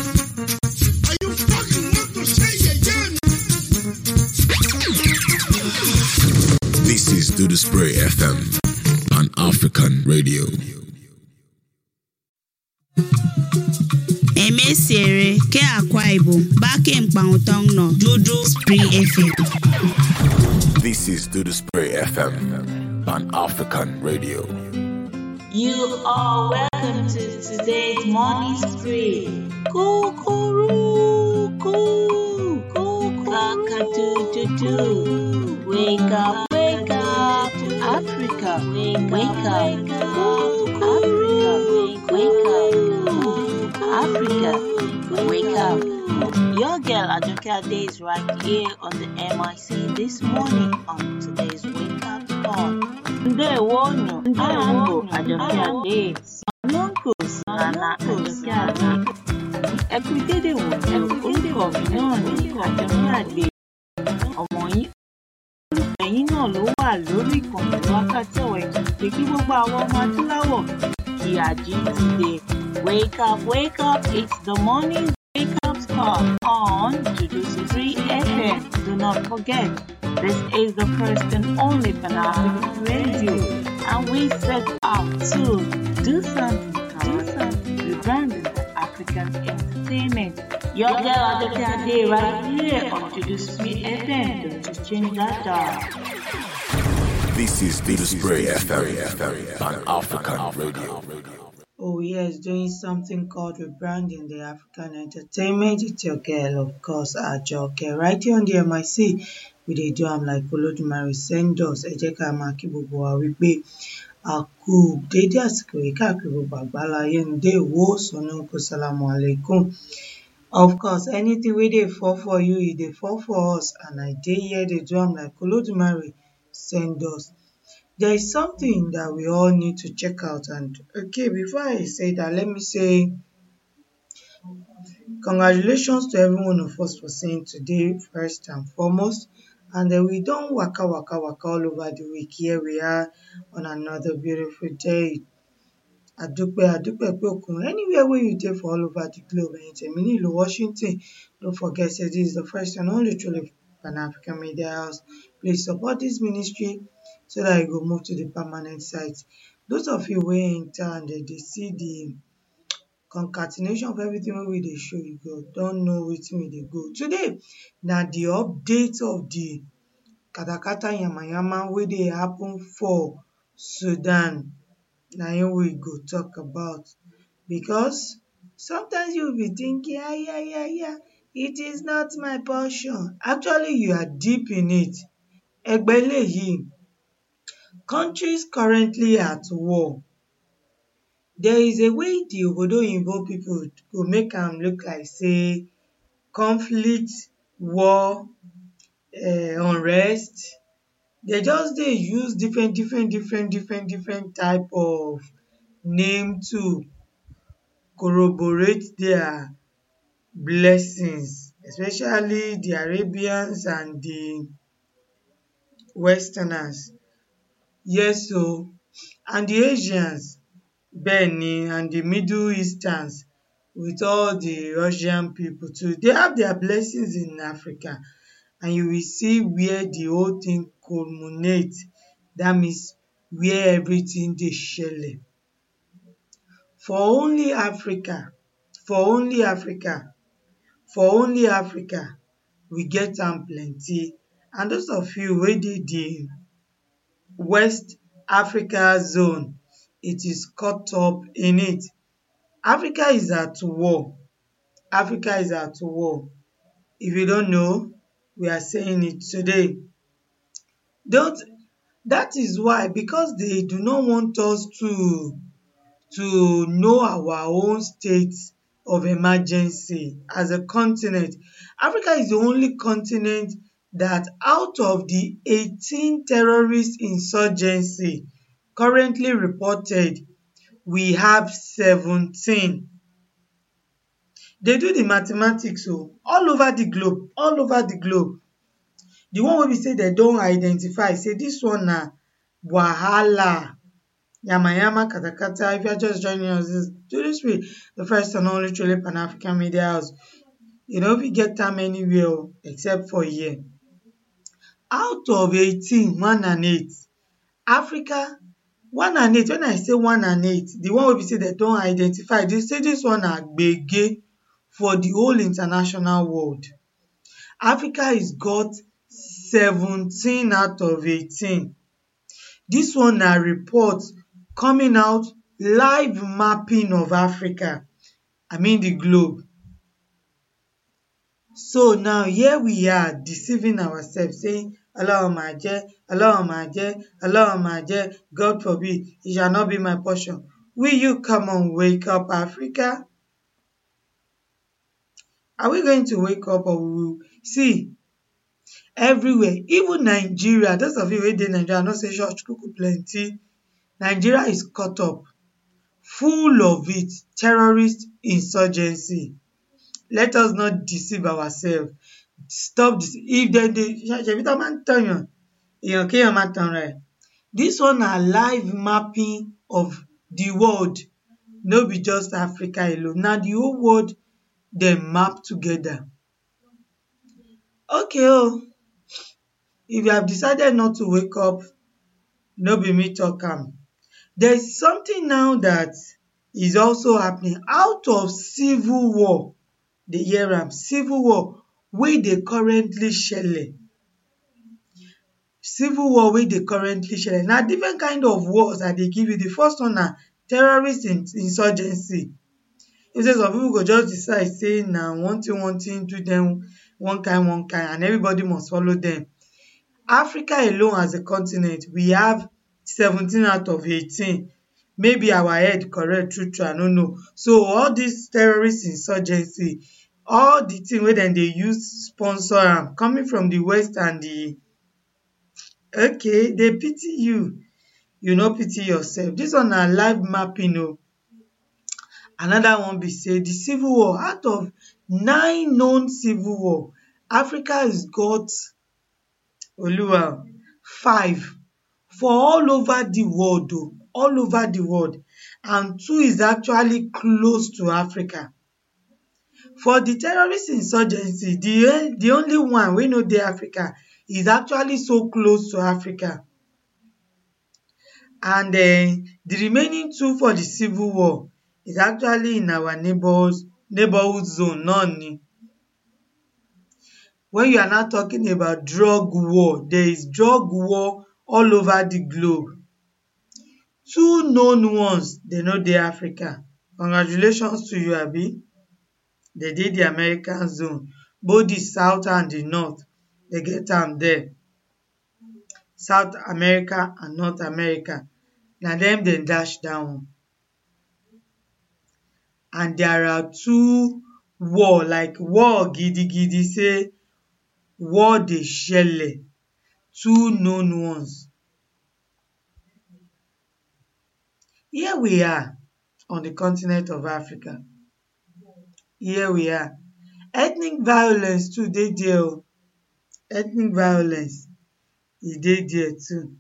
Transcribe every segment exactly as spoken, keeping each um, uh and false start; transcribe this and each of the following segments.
Are you fucking want to say again? This is Do the Spray F M, an African radio. Emesiere ke Akwa Ibom bake mkpangutong no Dodo Spray F M. This is Do the Spray F M, an African radio. You are welcome to today's morning spree. Kukuru, koo, cock-a-doodle-doo. Wake up, wake up, Africa. Wake, wake up, Africa. Wake up, Africa. Wake up. Your girl Ajoke Ade is right here on the M I C this morning on today's Wake Up Call. Ndewo nu, ndewo Ajoke Ade. Nonko Nana Ajoke Ade. Ẹkùdédé wò ni orúkọ mi náà ní Ajoke Ade. Ọmọ yín olùfẹ́ yín náà ló wà lórí ìkànnì wákàtí ọ̀wọ̀ ètò pé kí gbogbo àwọn ọmọ adúláwọ̀ kí àjí ti dé. Wake up, wake up, it's the morning wake up call on Dodo Spray F M. Do not forget, this is the first and only Pan-African radio, and we set out to do something, do something, rebranding African entertainment. Your girl Ajoke Ade right here on Dodo Spray F M. Don't just change that dial. This is Do the Spray F M, an African radio. Oh yes, doing something called rebranding the African entertainment. It's your girl, of course, Ajoke. Right here on the M I C, we dey do am like Olodumare send us. Ẹ jẹ́ ká máa kí gbogbo wa wípé a kú dédé àsìkò yìí káàkiri gbogbo àgbáláyé ń dé ìwó sọnù kó salamu alaikum. Of course, anything wey dey fall for you, e dey fall for us, and I dey here dey do am like Olodumare send us. There is something that we all need to check out, and okay, before I say that, let me say congratulations to every one of us for saying today first and foremost, and then we don't waka waka waka all over the week. Here we are on another beautiful day. Adupe adupe pokun. Anywhere where you dey for all over the globe, and it's a mini Washington. Don't forget, say this is the first and only truly Pan-African Media House. Please support this ministry so that you go move to the permanent site. Those of you wey enter and they, they see the concatenation of everything wey we dey show, you go don't know wetin we dey go. Today, na the update of the katakata yamayama wey dey happen for Sudan. Na im we go talk about, because sometimes you will be thinking, yeah, yeah, yeah, yeah, it is not my portion. Actually, you are deep in it. Egbeleyi. Countries currently at war. There is a way the Obodo Oyinbo people go make am look like say conflict, war, uh, unrest. They just dey use different, different, different, different, different type of name to corroborate their blessings, especially the Arabians and the Westerners. Yes, so, and the Asians, Benny, and the Middle Easterns, with all the Russian people too. They have their blessings in Africa, and you will see where the whole thing culminates. That means where everything dey shele. For only Africa, for only Africa, for only Africa, we get am plenty. And those of you wey dey the West Africa zone, it is caught up in it. Africa is at war. Africa is at war. If you don't know, we are saying it today. Don't, that is why, because they do not want us to, to know our own state of emergency as a continent. Africa is the only continent that out of the eighteen terrorist insurgency currently reported, we have seventeen. They do the mathematics so all over the globe, all over the globe. The one wey be say they don't identify, say this one na wahala. Yama Yama Katakata. If you're just joining us, this is Do This Way, the first and only truly Pan African media house. You know, we get time anywhere except for here. Out of eighteen, one and eight. Africa, one and eight. When I say one and eight, the one wey be say they don't identify, they say this one na gbege for the whole international world. Africa is got seventeen out of eighteen. This one na report coming out, live mapping of Africa. I mean the globe. So now here we are deceiving ourselves, saying Allahumma maje, Allahumma maje, Allahumma maje, God forbid, it shall not be my portion. Will you come on, wake up, Africa? Are we going to wake up, or we will see everywhere? Even Nigeria, those of you wey dey Nigeria, no say church kuku plenty. Nigeria is caught up, full of it, terrorist insurgency. Let us not deceive ourselves. Stop this. If dem dey ṣebí tán máa ń tọ̀yàn, èèyàn kéèyàn má tan ra ẹ̀. This one na live mapping of the world. No be just Africa alone. Na the whole world dem map together. Okay oh, if you have decided not to wake up, no be me talk am. There is something now that is also happening out of civil war. Dey hear am, civil war wey dey currently shele. Civil war wey dey currently shele. Na different kind of wars I dey give you. The first one na terrorist insurgency. You say some people go just decide say na one thing one thing do them one kind one kind and everybody must follow them. Africa alone as a continent, we have seventeen out of eighteen. Maybe our head correct, true true, I no know. So all this terrorist insurgency, all the thing wey dem dey use sponsor am, coming from the west and the okay, they pity you, you no pity yourself. This one na live mapping o. Another one be say the civil war, out of nine known civil war, Africa has got Oluwa five for all over the world o, all over the world, and two is actually close to Africa. For the terrorist insurgency, the the only one wey no dey Africa is actually so close to Africa. And uh, the remaining two for the civil war is actually in our neighbors neighborhood zone, none. When you are now talking about drug war, there is drug war all over the globe. Two known ones, they no dey Africa. Congratulations to you, Abi. They did the American zone. Both the South and the North, they get them there. South America and North America. Now them they dash down. And there are two war, like war gidi gidi, say war dey shele. Two known ones. Here we are on the continent of Africa. Here we are. Ethnic violence too dey there. Ethnic violence e dey there too.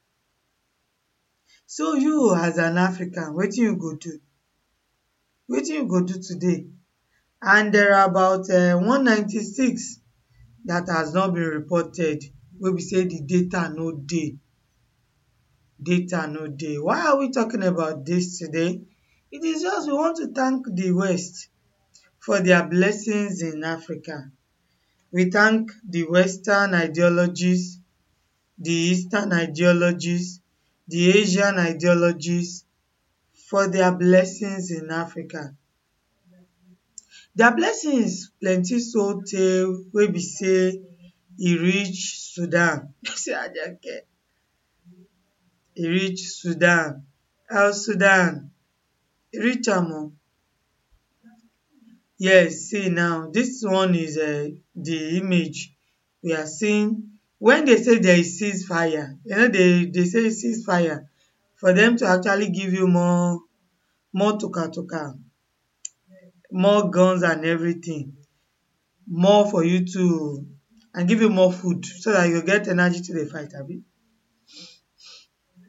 So you as an African, wetin you go do? Wetin you go do today? And there are about uh, one ninety-six that has not been reported. Wey be say the data no dey. Data no dey. Why are we talking about this today? It is just we want to thank the West for their blessings in Africa. We thank the Western ideologies, the Eastern ideologies, the Asian ideologies for their blessings in Africa. Their blessings plenty so tey wey be say e reach Sudan. Say I just get. E reach Sudan. El Sudan. E reach am o. Yes, see now, this one is uh, the image we are seeing. When they say there is ceasefire, you know, they, they say ceasefire for them to actually give you more, more toka toka, more guns and everything, more for you to, and give you more food so that you get energy to the fight, abi.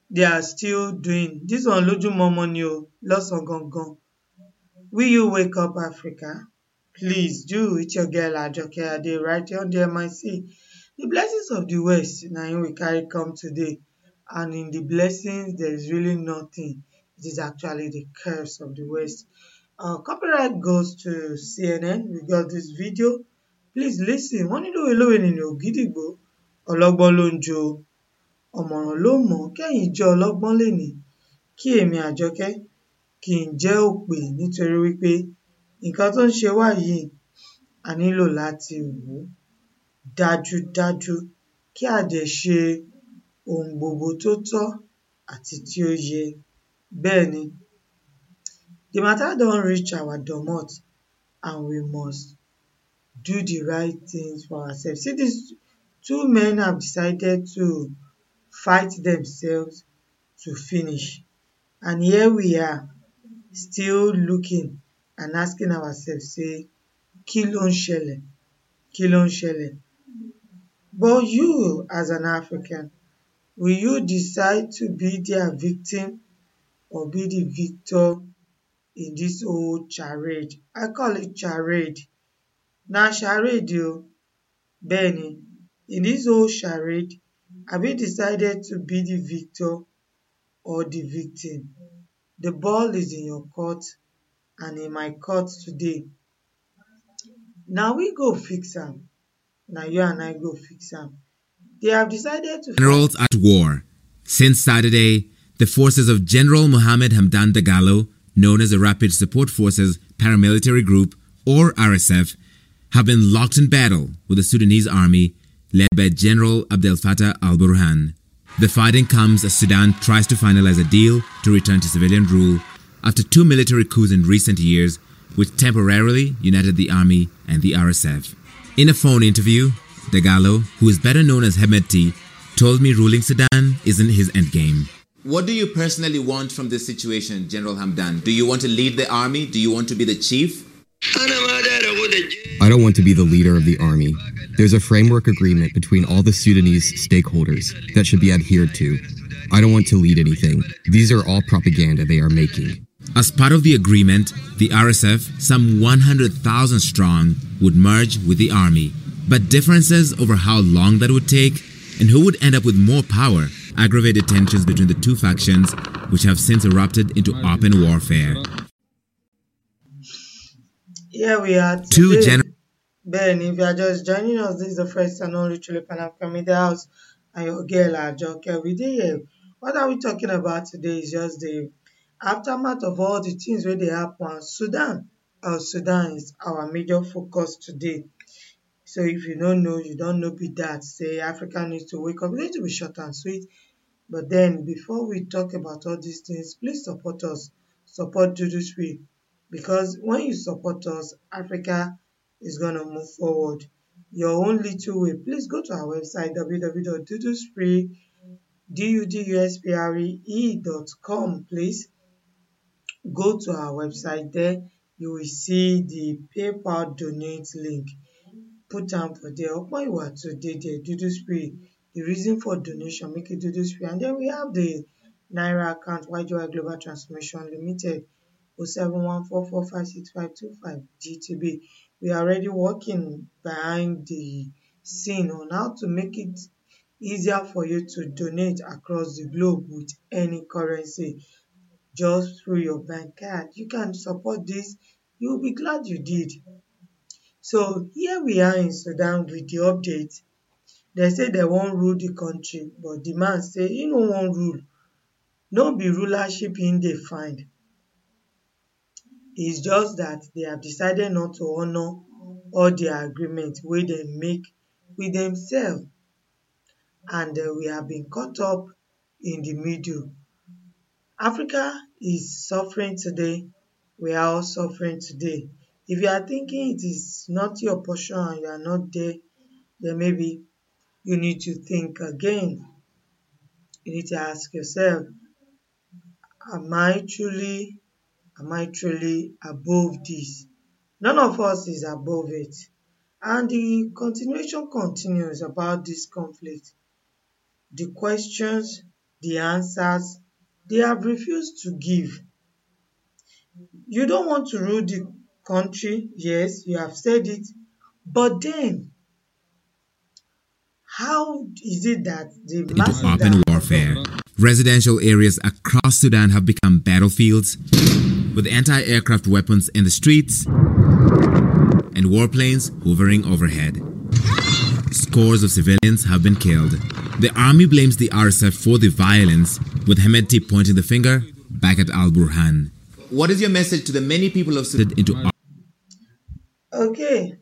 they are still doing. This one lójúmọmọ ni o, lọ́sàn gangan. Will you wake up, Africa? Please do. It's your girl Ajoke Ade right here on the M I C. The blessings of the West, na him we carry come today. And in the blessings, there is really nothing. It is actually the curse of the West. Uh, copyright goes to C N N. We got this video. Please listen. Wọ́n nílò ìlówó ènìyàn ògídìgbò. Ọlọ́gbọ́n ló ń jó. Ọ̀mọ̀ràn ló mọ̀. Kẹ́yìn jẹ́ ọlọ́gbọ́n lénìí. Kí èmi Àjọkẹ́ kí n jẹ́ òpè nítorí wípé nǹkan tó ń ṣe wá yìí a nílò láti wò ó dájúdájú kí a dẹ̀ ṣe ohun gbogbo tó tọ́ àti tí ó yẹ. Bẹ́ẹ̀ ni, the matter don reach our domot and we must do the right things for ourselves. See, these two men have decided to fight themselves to finish. And here we are, still looking and asking ourselves, say, kí ló ń ṣẹlẹ̀? Kí ló ń ṣẹlẹ̀? But you, as an African, will you decide to be their victim or be the victor in this whole charade? I call it charade. Na charade o. Bẹ́ẹ̀ ni, in this whole charade, have you decided to be the victor or the victim? The ball is in your court and in my court today. Now we go fix am. Now you and I go fix am. They have decided to... Generals at war. Since Saturday, the forces of General Mohammed Hamdan Dagalo, known as the Rapid Support Forces Paramilitary Group, or R S F, have been locked in battle with the Sudanese army led by General Abdel Fattah al-Burhan. The fighting comes as Sudan tries to finalize a deal to return to civilian rule after two military coups in recent years, which temporarily united the army and the R S F. In a phone interview, Dagalo, who is better known as Hemeti, told me ruling Sudan isn't his endgame. What do you personally want from this situation, General Hamdan? Do you want to lead the army? Do you want to be the chief? I don't want to be the leader of the army. There's a framework agreement between all the Sudanese stakeholders that should be adhered to. I don't want to lead anything. These are all propaganda they are making. As part of the agreement, the R S F, some one hundred thousand strong, would merge with the army. But differences over how long that would take and who would end up with more power aggravated tensions between the two factions, which have since erupted into open warfare. Here we are today. Two general Ben, if you are just joining us, this is the first and only Truly Pan-African Media House and your girl Ajoke. We dey here. What are we talking about today is just the aftermath of all the things where they happen. Sudan, uh, Sudan is our major focus today. So if you don't know, you don't know be that. Say Africa needs to wake up. It's going to be short and sweet. But then before we talk about all these things, please support us. Support Duduspree. Because when you support us, Africa is going to move forward. Your own little way, please go to our website w w w dot duduspree dot com. Please go to our website. There you will see the PayPal donate link. Put down for there. Upon you are today there, Duduspree. The reason for donation, make it Duduspree. And then we have the Naira account, Y G Y Global Transformation Limited, zero seven one four four five six five two five G T B. We are already working behind the scene on how to make it easier for you to donate across the globe with any currency just through your bank card. You can support this. You'll be glad you did. So here we are in Sudan with the update. They say they won't rule the country, but the man say he no want rule. No be rulership in they find. It's just that they have decided not to honor all their agreements where they make with themselves. And uh, we have been caught up in the middle. Africa is suffering today. We are all suffering today. If you are thinking it is not your portion and you are not there, then maybe you need to think again. You need to ask yourself, am I truly Am I truly above this? None of us is above it. And the continuation continues about this conflict. The questions, the answers they have refused to give. You don't want to rule the country, yes, you have said it, but then how is it that the into masses open that warfare. Residential areas across Sudan have become battlefields, with anti-aircraft weapons in the streets and warplanes hovering overhead. Scores of civilians have been killed. The army blames the R S F for the violence, with Hemedti pointing the finger back at Al-Burhan. What is your message to the many people of Sudan into Okay,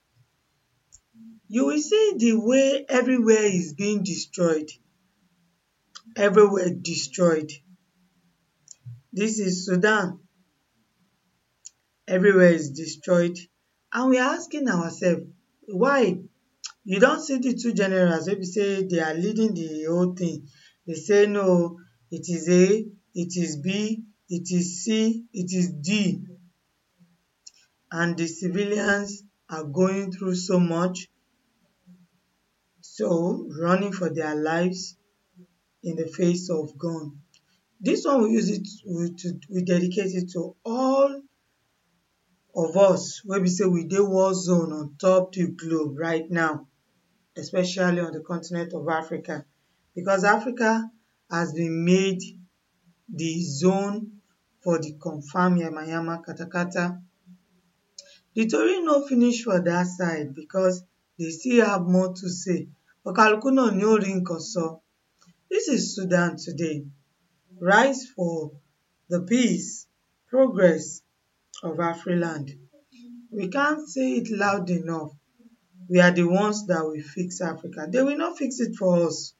you will see the way everywhere is being destroyed. Everywhere destroyed. This is Sudan. Everywhere is destroyed. And we are asking ourselves, why? You don't see the two generals wey be say they are leading the whole thing. They say no, it is A, it is B, it is C, it is D. And the civilians are going through so much, so running for their lives in the face of gun. This one we use it, we, to, we dedicate it to all of us wey be say we dey war zone on top the globe right now, especially on the continent of Africa, because Africa has been made the zone for the confirmed yamayama katakata. The tori no finish for that side because they still have more to say. Okaluku náà ni ó rí nǹkan sọ. This is Sudan today. Rise for the peace, progress of Afriland. We can't say it loud enough. We are the ones that will fix Africa. They will not fix it for us.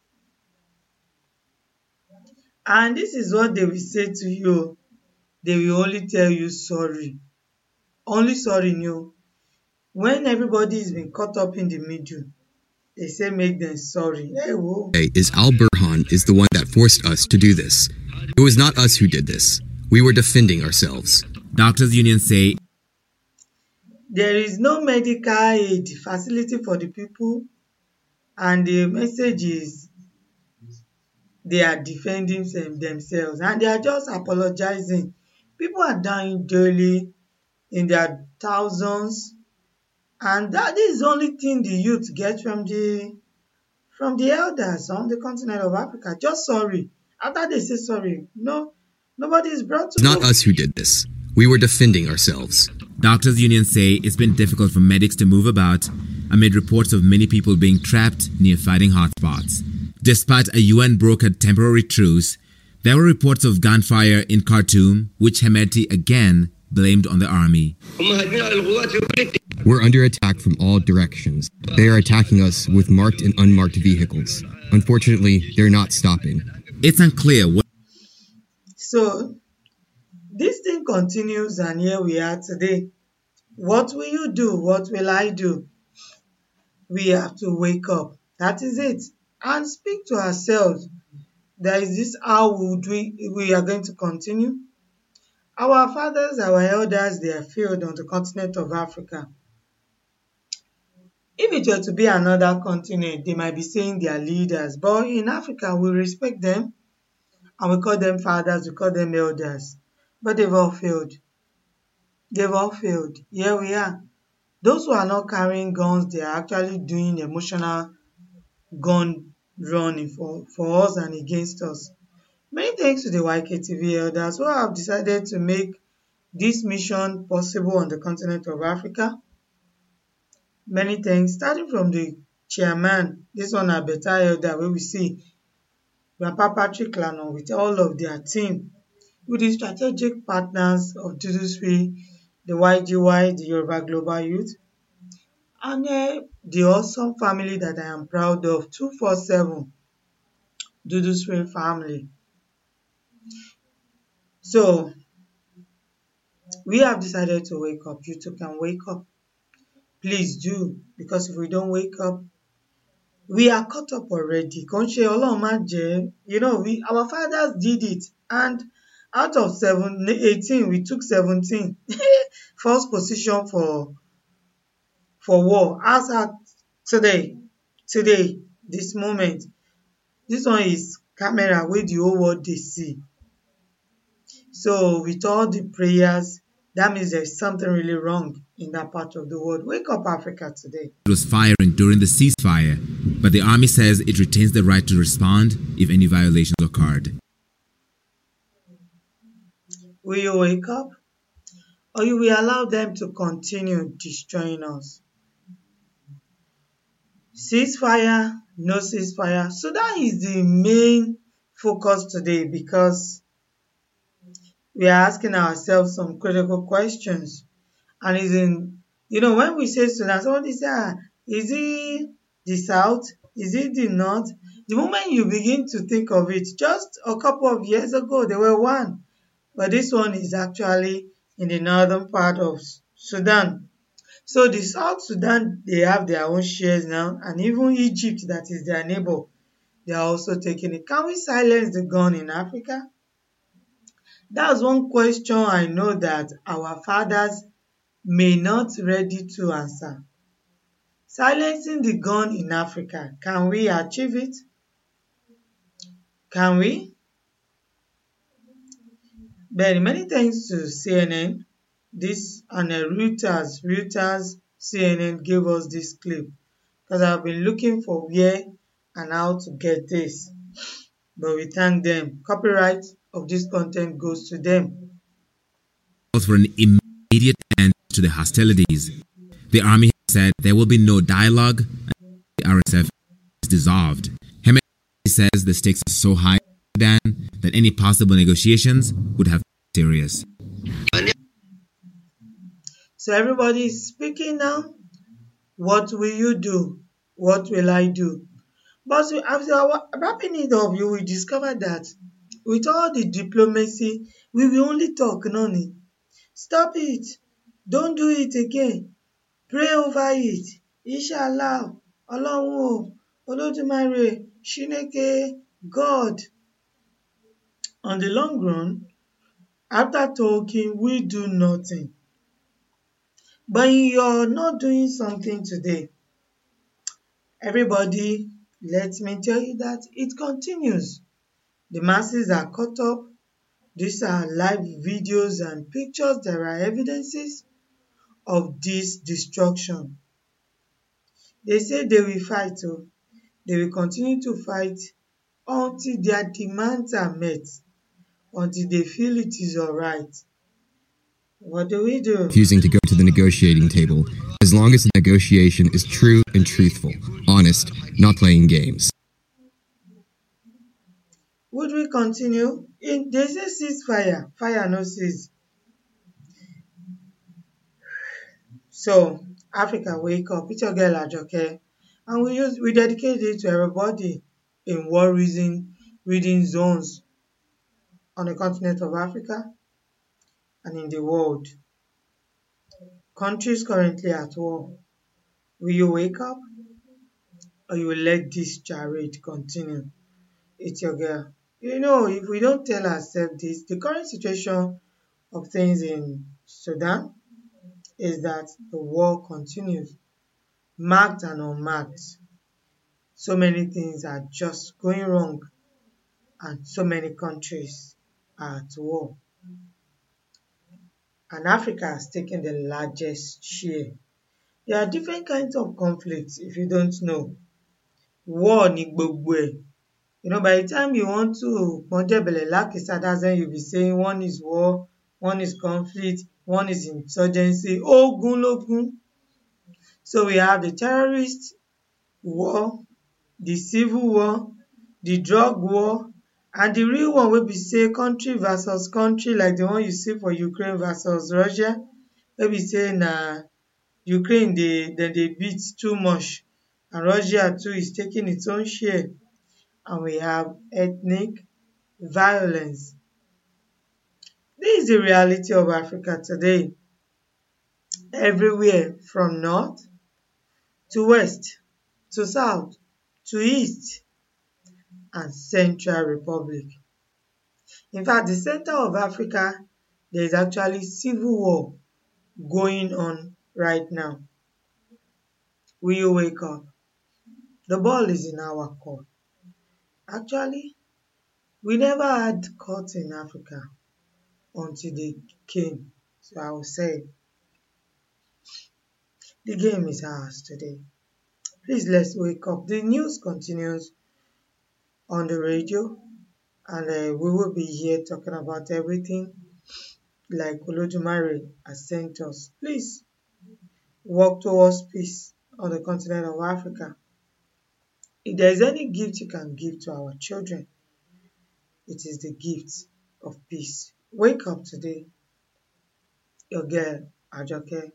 And this is what they will say to you. They will only tell you sorry. Only sorry, no. When everybody is been caught up in the middle, they say make them sorry. Hey, whoa. Is Al-Burhan is the one that forced us to do this. It was not us who did this. We were defending ourselves. Doctors' unions say there is no medical aid facility for the people, and the message is they are defending them, themselves, and they are just apologizing. People are dying daily in their thousands, and that is the only thing the youth get from the from the elders on the continent of Africa. Just sorry. After they say sorry, no, nobody is brought to. It's not us who did this. We were defending ourselves. Doctors' unions say it's been difficult for medics to move about amid reports of many people being trapped near fighting hotspots. Despite a U N-brokered temporary truce, there were reports of gunfire in Khartoum, which Hemedti again blamed on the army. We're under attack from all directions. They are attacking us with marked and unmarked vehicles. Unfortunately, they're not stopping. It's unclear what. So, this thing continues, and here we are today. What will you do? What will I do? We have to wake up. That is it. And speak to ourselves. That is this how would we, we are going to continue? Our fathers, our elders, they are failed on the continent of Africa. If it were to be another continent, they might be saying they are leaders. But in Africa, we respect them. And we call them fathers, we call them elders. But they've all failed. They've all failed. Here we are. Those who are not carrying guns, they are actually doing emotional gun running for, for us and against us. Many thanks to the Y K T V elders who have decided to make this mission possible on the continent of Africa. Many thanks, starting from the chairman, this one a better elder where we see Grandpa Patrick Lanon with all of their team, with the strategic partners of Dudusri, the Y G Y, the Yoruba Global Youth, and uh, the awesome family that I am proud of, two forty-seven, Dudusri family. So, we have decided to wake up. You too can wake up. Please do, because if we don't wake up, we are caught up already. You know, we our fathers did it, and out of seven, eighteen, we took seventeen. First position for for war. As at today, today, this moment, this one is camera wey the whole world dey see. So with all the prayers, that means there's something really wrong in that part of the world. Wake up, Africa, today. It was firing during the ceasefire, but the army says it retains the right to respond if any violations occurred. Will you wake up? Or you will allow them to continue destroying us? Ceasefire, no ceasefire. So that is the main focus today, because we are asking ourselves some critical questions. And is in, you know, when we say Sudan, somebody say, ah, is it the south? Is it the north? The moment you begin to think of it, just a couple of years ago, they were one. But this one is actually in the northern part of Sudan. So the South Sudan, they have their own shares now. And even Egypt, that is their neighbor, they are also taking it. Can we silence the gun in Africa? That's one question I know that our fathers may not ready to answer. Silencing the gun in Africa, can we achieve it? Can we? But many thanks to C N N. This and uh, Reuters, Reuters, C N N gave us this clip, because I've been looking for where and how to get this. But we thank them. Copyright of this content goes to them. For an immediate end to the hostilities, the army said there will be no dialogue and the R S F is dissolved. Hemedi says the stakes are so high in Sudan that any possible negotiations would have been serious. So everybody is speaking now. What will you do? What will I do? But after wrapping it up, you will discover that with all the diplomacy, we will only talk, noni. Stop it. Don't do it again. Pray over it. Inshallah. Ọlọ́run, Olódùmarè, Shineke, God. On the long run, after talking, we do nothing. But you're not doing something today. Everybody, let me tell you that it continues. The masses are caught up. These are live videos and pictures. There are evidences of this destruction. They say they will fight. Oh. They will continue to fight until their demands are met, until they feel it is all right. What do we do? Refusing to go to the negotiating table, as long as the negotiation is true and truthful, honest, not playing games. Would we continue? In, they say ceasefire, fire no cease. So, Africa, wake up. It's your girl Ajoke. And we use we dedicate it to everybody in war reading, reading zones on the continent of Africa and in the world. Countries currently at war. Will you wake up? Or you will let this charade continue? It's your girl. You know, if we don't tell ourselves this, the current situation of things in Sudan is that the war continues, marked and unmarked. So many things are just going wrong, and so many countries are at war. And Africa has taken the largest share. There are different kinds of conflicts, if you don't know. War ni gbogbo ẹ̀. You know, by the time you want to Ponjebele Lakisa, that's when you'll be saying one is war, one is conflict, one is insurgency. Ogun logun. So we have the terrorist war, the civil war, the drug war, and the real one will be say country versus country, like the one you see for Ukraine versus Russia. Where we say na Ukraine they then they beat too much, and Russia too is taking its own share. And we have ethnic violence. This is the reality of Africa today. Everywhere from north to west to south to east and Central Republic. In fact, the center of Africa, there is actually civil war going on right now. Will you wake up? The ball is in our court. Actually, We never had court in Africa until they came. So I will say the game is ours today. Please let's wake up. The news continues on the radio, and uh, we will be here talking about everything like Olodumare has sent us. Please work towards peace on the continent of Africa. If there is any gift you can give to our children, it is the gift of peace. Wake up today. Your girl, Ajoke,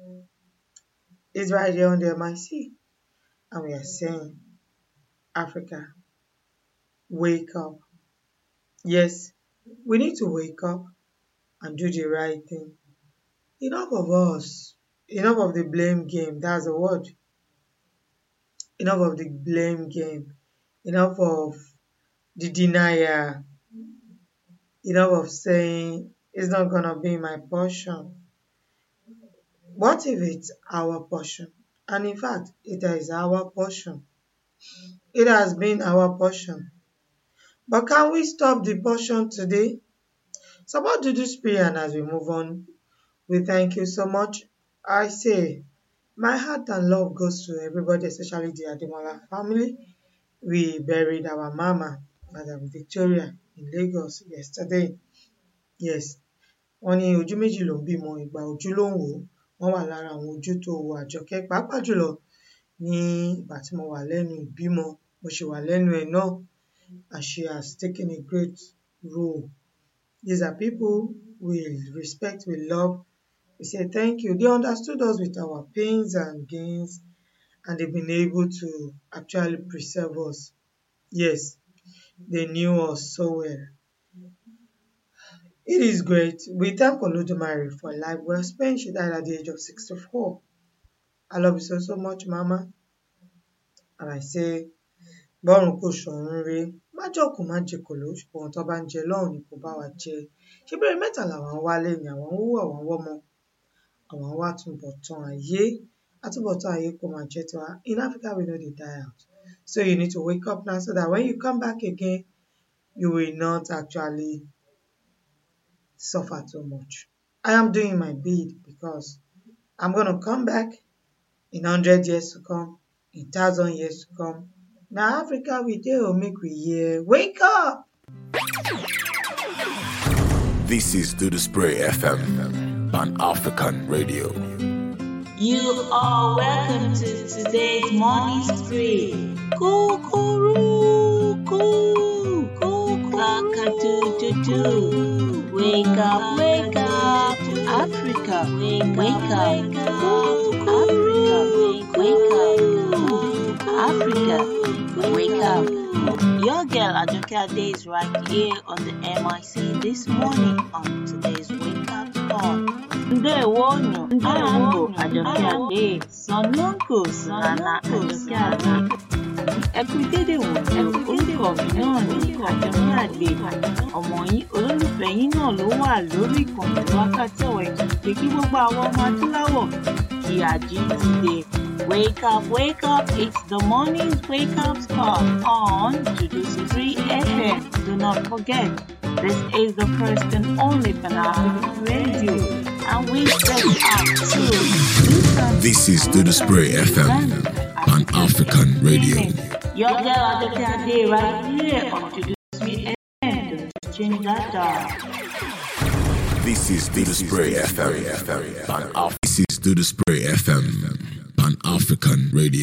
is right here on the M I C. And we are saying, Africa, wake up. Yes, we need to wake up and do the right thing. Enough of us. Enough of the blame game. That's the word. Enough of the blame game. Enough of the denial. Enough of saying it's not going to be my portion. What if it's our portion? And in fact, it is our portion. It has been our portion. But can we stop the portion today? So about Dudu Spree, and as we move on, we thank you so much. I say, my heart and love goes to everybody, especially the Ademola family. We buried our mama, Madam Victoria, in Lagos yesterday. Yes, wọ́n ní ojú méjì ló ń bímọ, ìgbà ojú ló ń wò ó. Wọ́n wà lára àwọn ojú tó wo Àjọkẹ́, pàápàá jùlọ ní ìgbà tí mo wà lẹ́nu ìbímọ, mo ṣe wà lẹ́nu ẹ̀ náà, and she has taken a great role. These are people we respect, we love. We say thank you. They understood us with our pains and gains, and they've been able to actually preserve us. Yes, they knew us so well. It is great. We thank Olodumare for life well spent. She died at the age of sixty-four. I love you so, so much, Mama. And I say, Bọ́run kò ṣọ̀run re, má jókòó má jẹ kòló, ṣùgbọ́n tó bá ń jẹ lọ́hùn ni kò bá wa jẹ. Ṣé bẹ́ẹ̀ mẹ́ta làwọn wálé ni àwọn owó àwọn wọ́mọ, àwọn wá túnbọ̀tán ayé, àtúbọ̀tán ayé kò máa jẹ́ tiwa. In Africa, we know they die out. So you need to wake up now so that when you come back again, you will not actually suffer too much. I am doing my bid because I'm going to come back in one hundred years to come, in one thousand years to come. Now Africa, we do make we hear. Wake up! This is Do the Spray F M, Pan-African Radio. You are welcome to today's morning spree. Kukuru, koo, koo, cock-a-doo-doo-doo. Wake up, wake up, Africa, wake, wake up, Africa, wake, wake up, Africa. Wake up. Your girl Ajoke Ade is right here on the M I C this morning on today's Wake Up Call. Ndewono, Ndewono, Ajoke Ade, Sononko, Nana Ajoke Ade. Ẹkúndédé wò ó, orúkọ mi náà ní Àjọkẹ́ Adé. Ọmọ yín olólùfẹ́ yín náà ló wà lórí ìkànnì wákàtí ọ̀wọ̀ ìtùpé kí gbogbo àwọn ọmọ adúláwọ̀ kí àjí ti dé. Wake up, wake up, it's the morning's wake up call on Dudu Spree F M. Do not forget, this is the first and only Pan-African radio, and we set up to This is Dudu Spree F M, Pan-African Radio. Your girl Ajoke Ade right here on Dudu Spree F M. Don't change that dial. This is Dudu Spree F M, Pan-African. This is Dudu Spree F M, Pan-African Radio.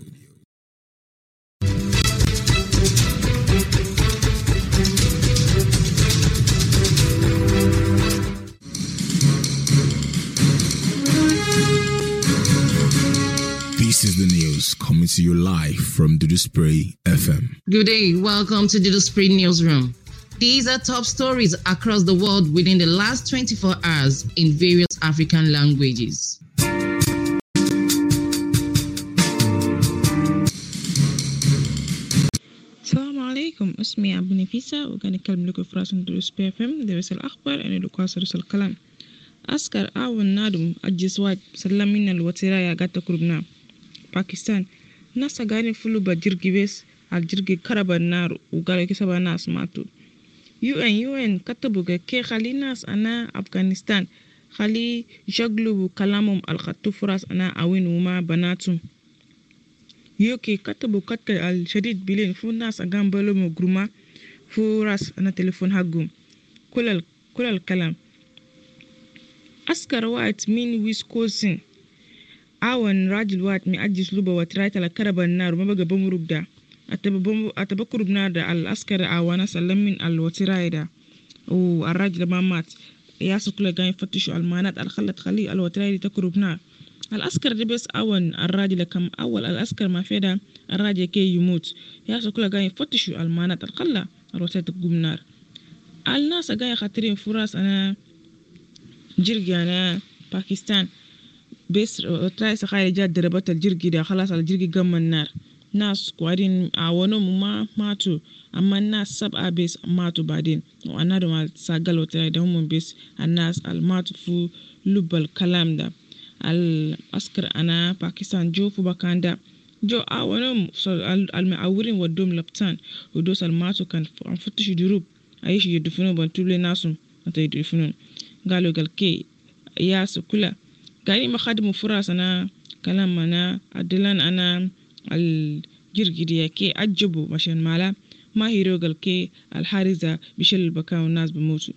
This is the news coming to you live from Dudu Spree F M. Good day, welcome to Dudu Spree Newsroom. These are top stories across the world within the last twenty-four hours in various African languages. السلام عليكم، اسمي أبو نفيسة وكان نتكلم لكم في راسم دروس بي اف ام درس الأخبار أنا لكواس رسل الكلام. أسكر أول نادم الجسوات سلمنا الوتيرايا قد تقربنا باكستان ناس قاعدين فلو بجرجي بس الجرجي كرب النار وقالوا كسب ناس ماتوا U N U N katabu ga ke khali nas ana Afghanistan khali jaglu kalamum al-khattu furas ana awin uma banatum U K katabu katka al-shadid bilin fu nas agambalo mu gruma furas ana telefon hagum kulal kulal kalam askar wat min Wisconsin awan rajul wat mi ajis luba wa traita la karaban nar mabaga bamurubda ataba kurubna da al-askar awana sallam min al-watiraida o الراجل ما مات ياسو كل جاي يفتشوا المانات الخلت خلي الوترايدي تكربنا العسكر دي بس أول الراجل كم أول العسكر ما فيدا الراجل كي يموت ياسو كل جاي يفتشوا المانات الخلا الوترايدي تقوم نار الناس جاي خاطرين فراس أنا جرجي أنا باكستان بس وتراي سخاي جات دربات الجرجي ده خلاص الجرجي قام النار ناس قاعدين عوانهم ما ماتوا أما الناس سبعة بس ماتوا بعدين وأنا دوما ساقل وترايد هم بس الناس الماتوا في لب الكلام ده العسكر أنا باكستان جو في بكاندا جو عوانهم المعورين ودوم لبتان ودوس الماتوا كان فتش دروب أيش يدفنون بنتوبلي ناسهم أنت يدفنون قالوا قال كي ياسو كلا قاعدين مخدموا فراس أنا كلام أنا أدلان أنا الجرجية كي أجبوا مشان مالا ما هيروغل كي الحارزة بشل البكاء والناس بموتوا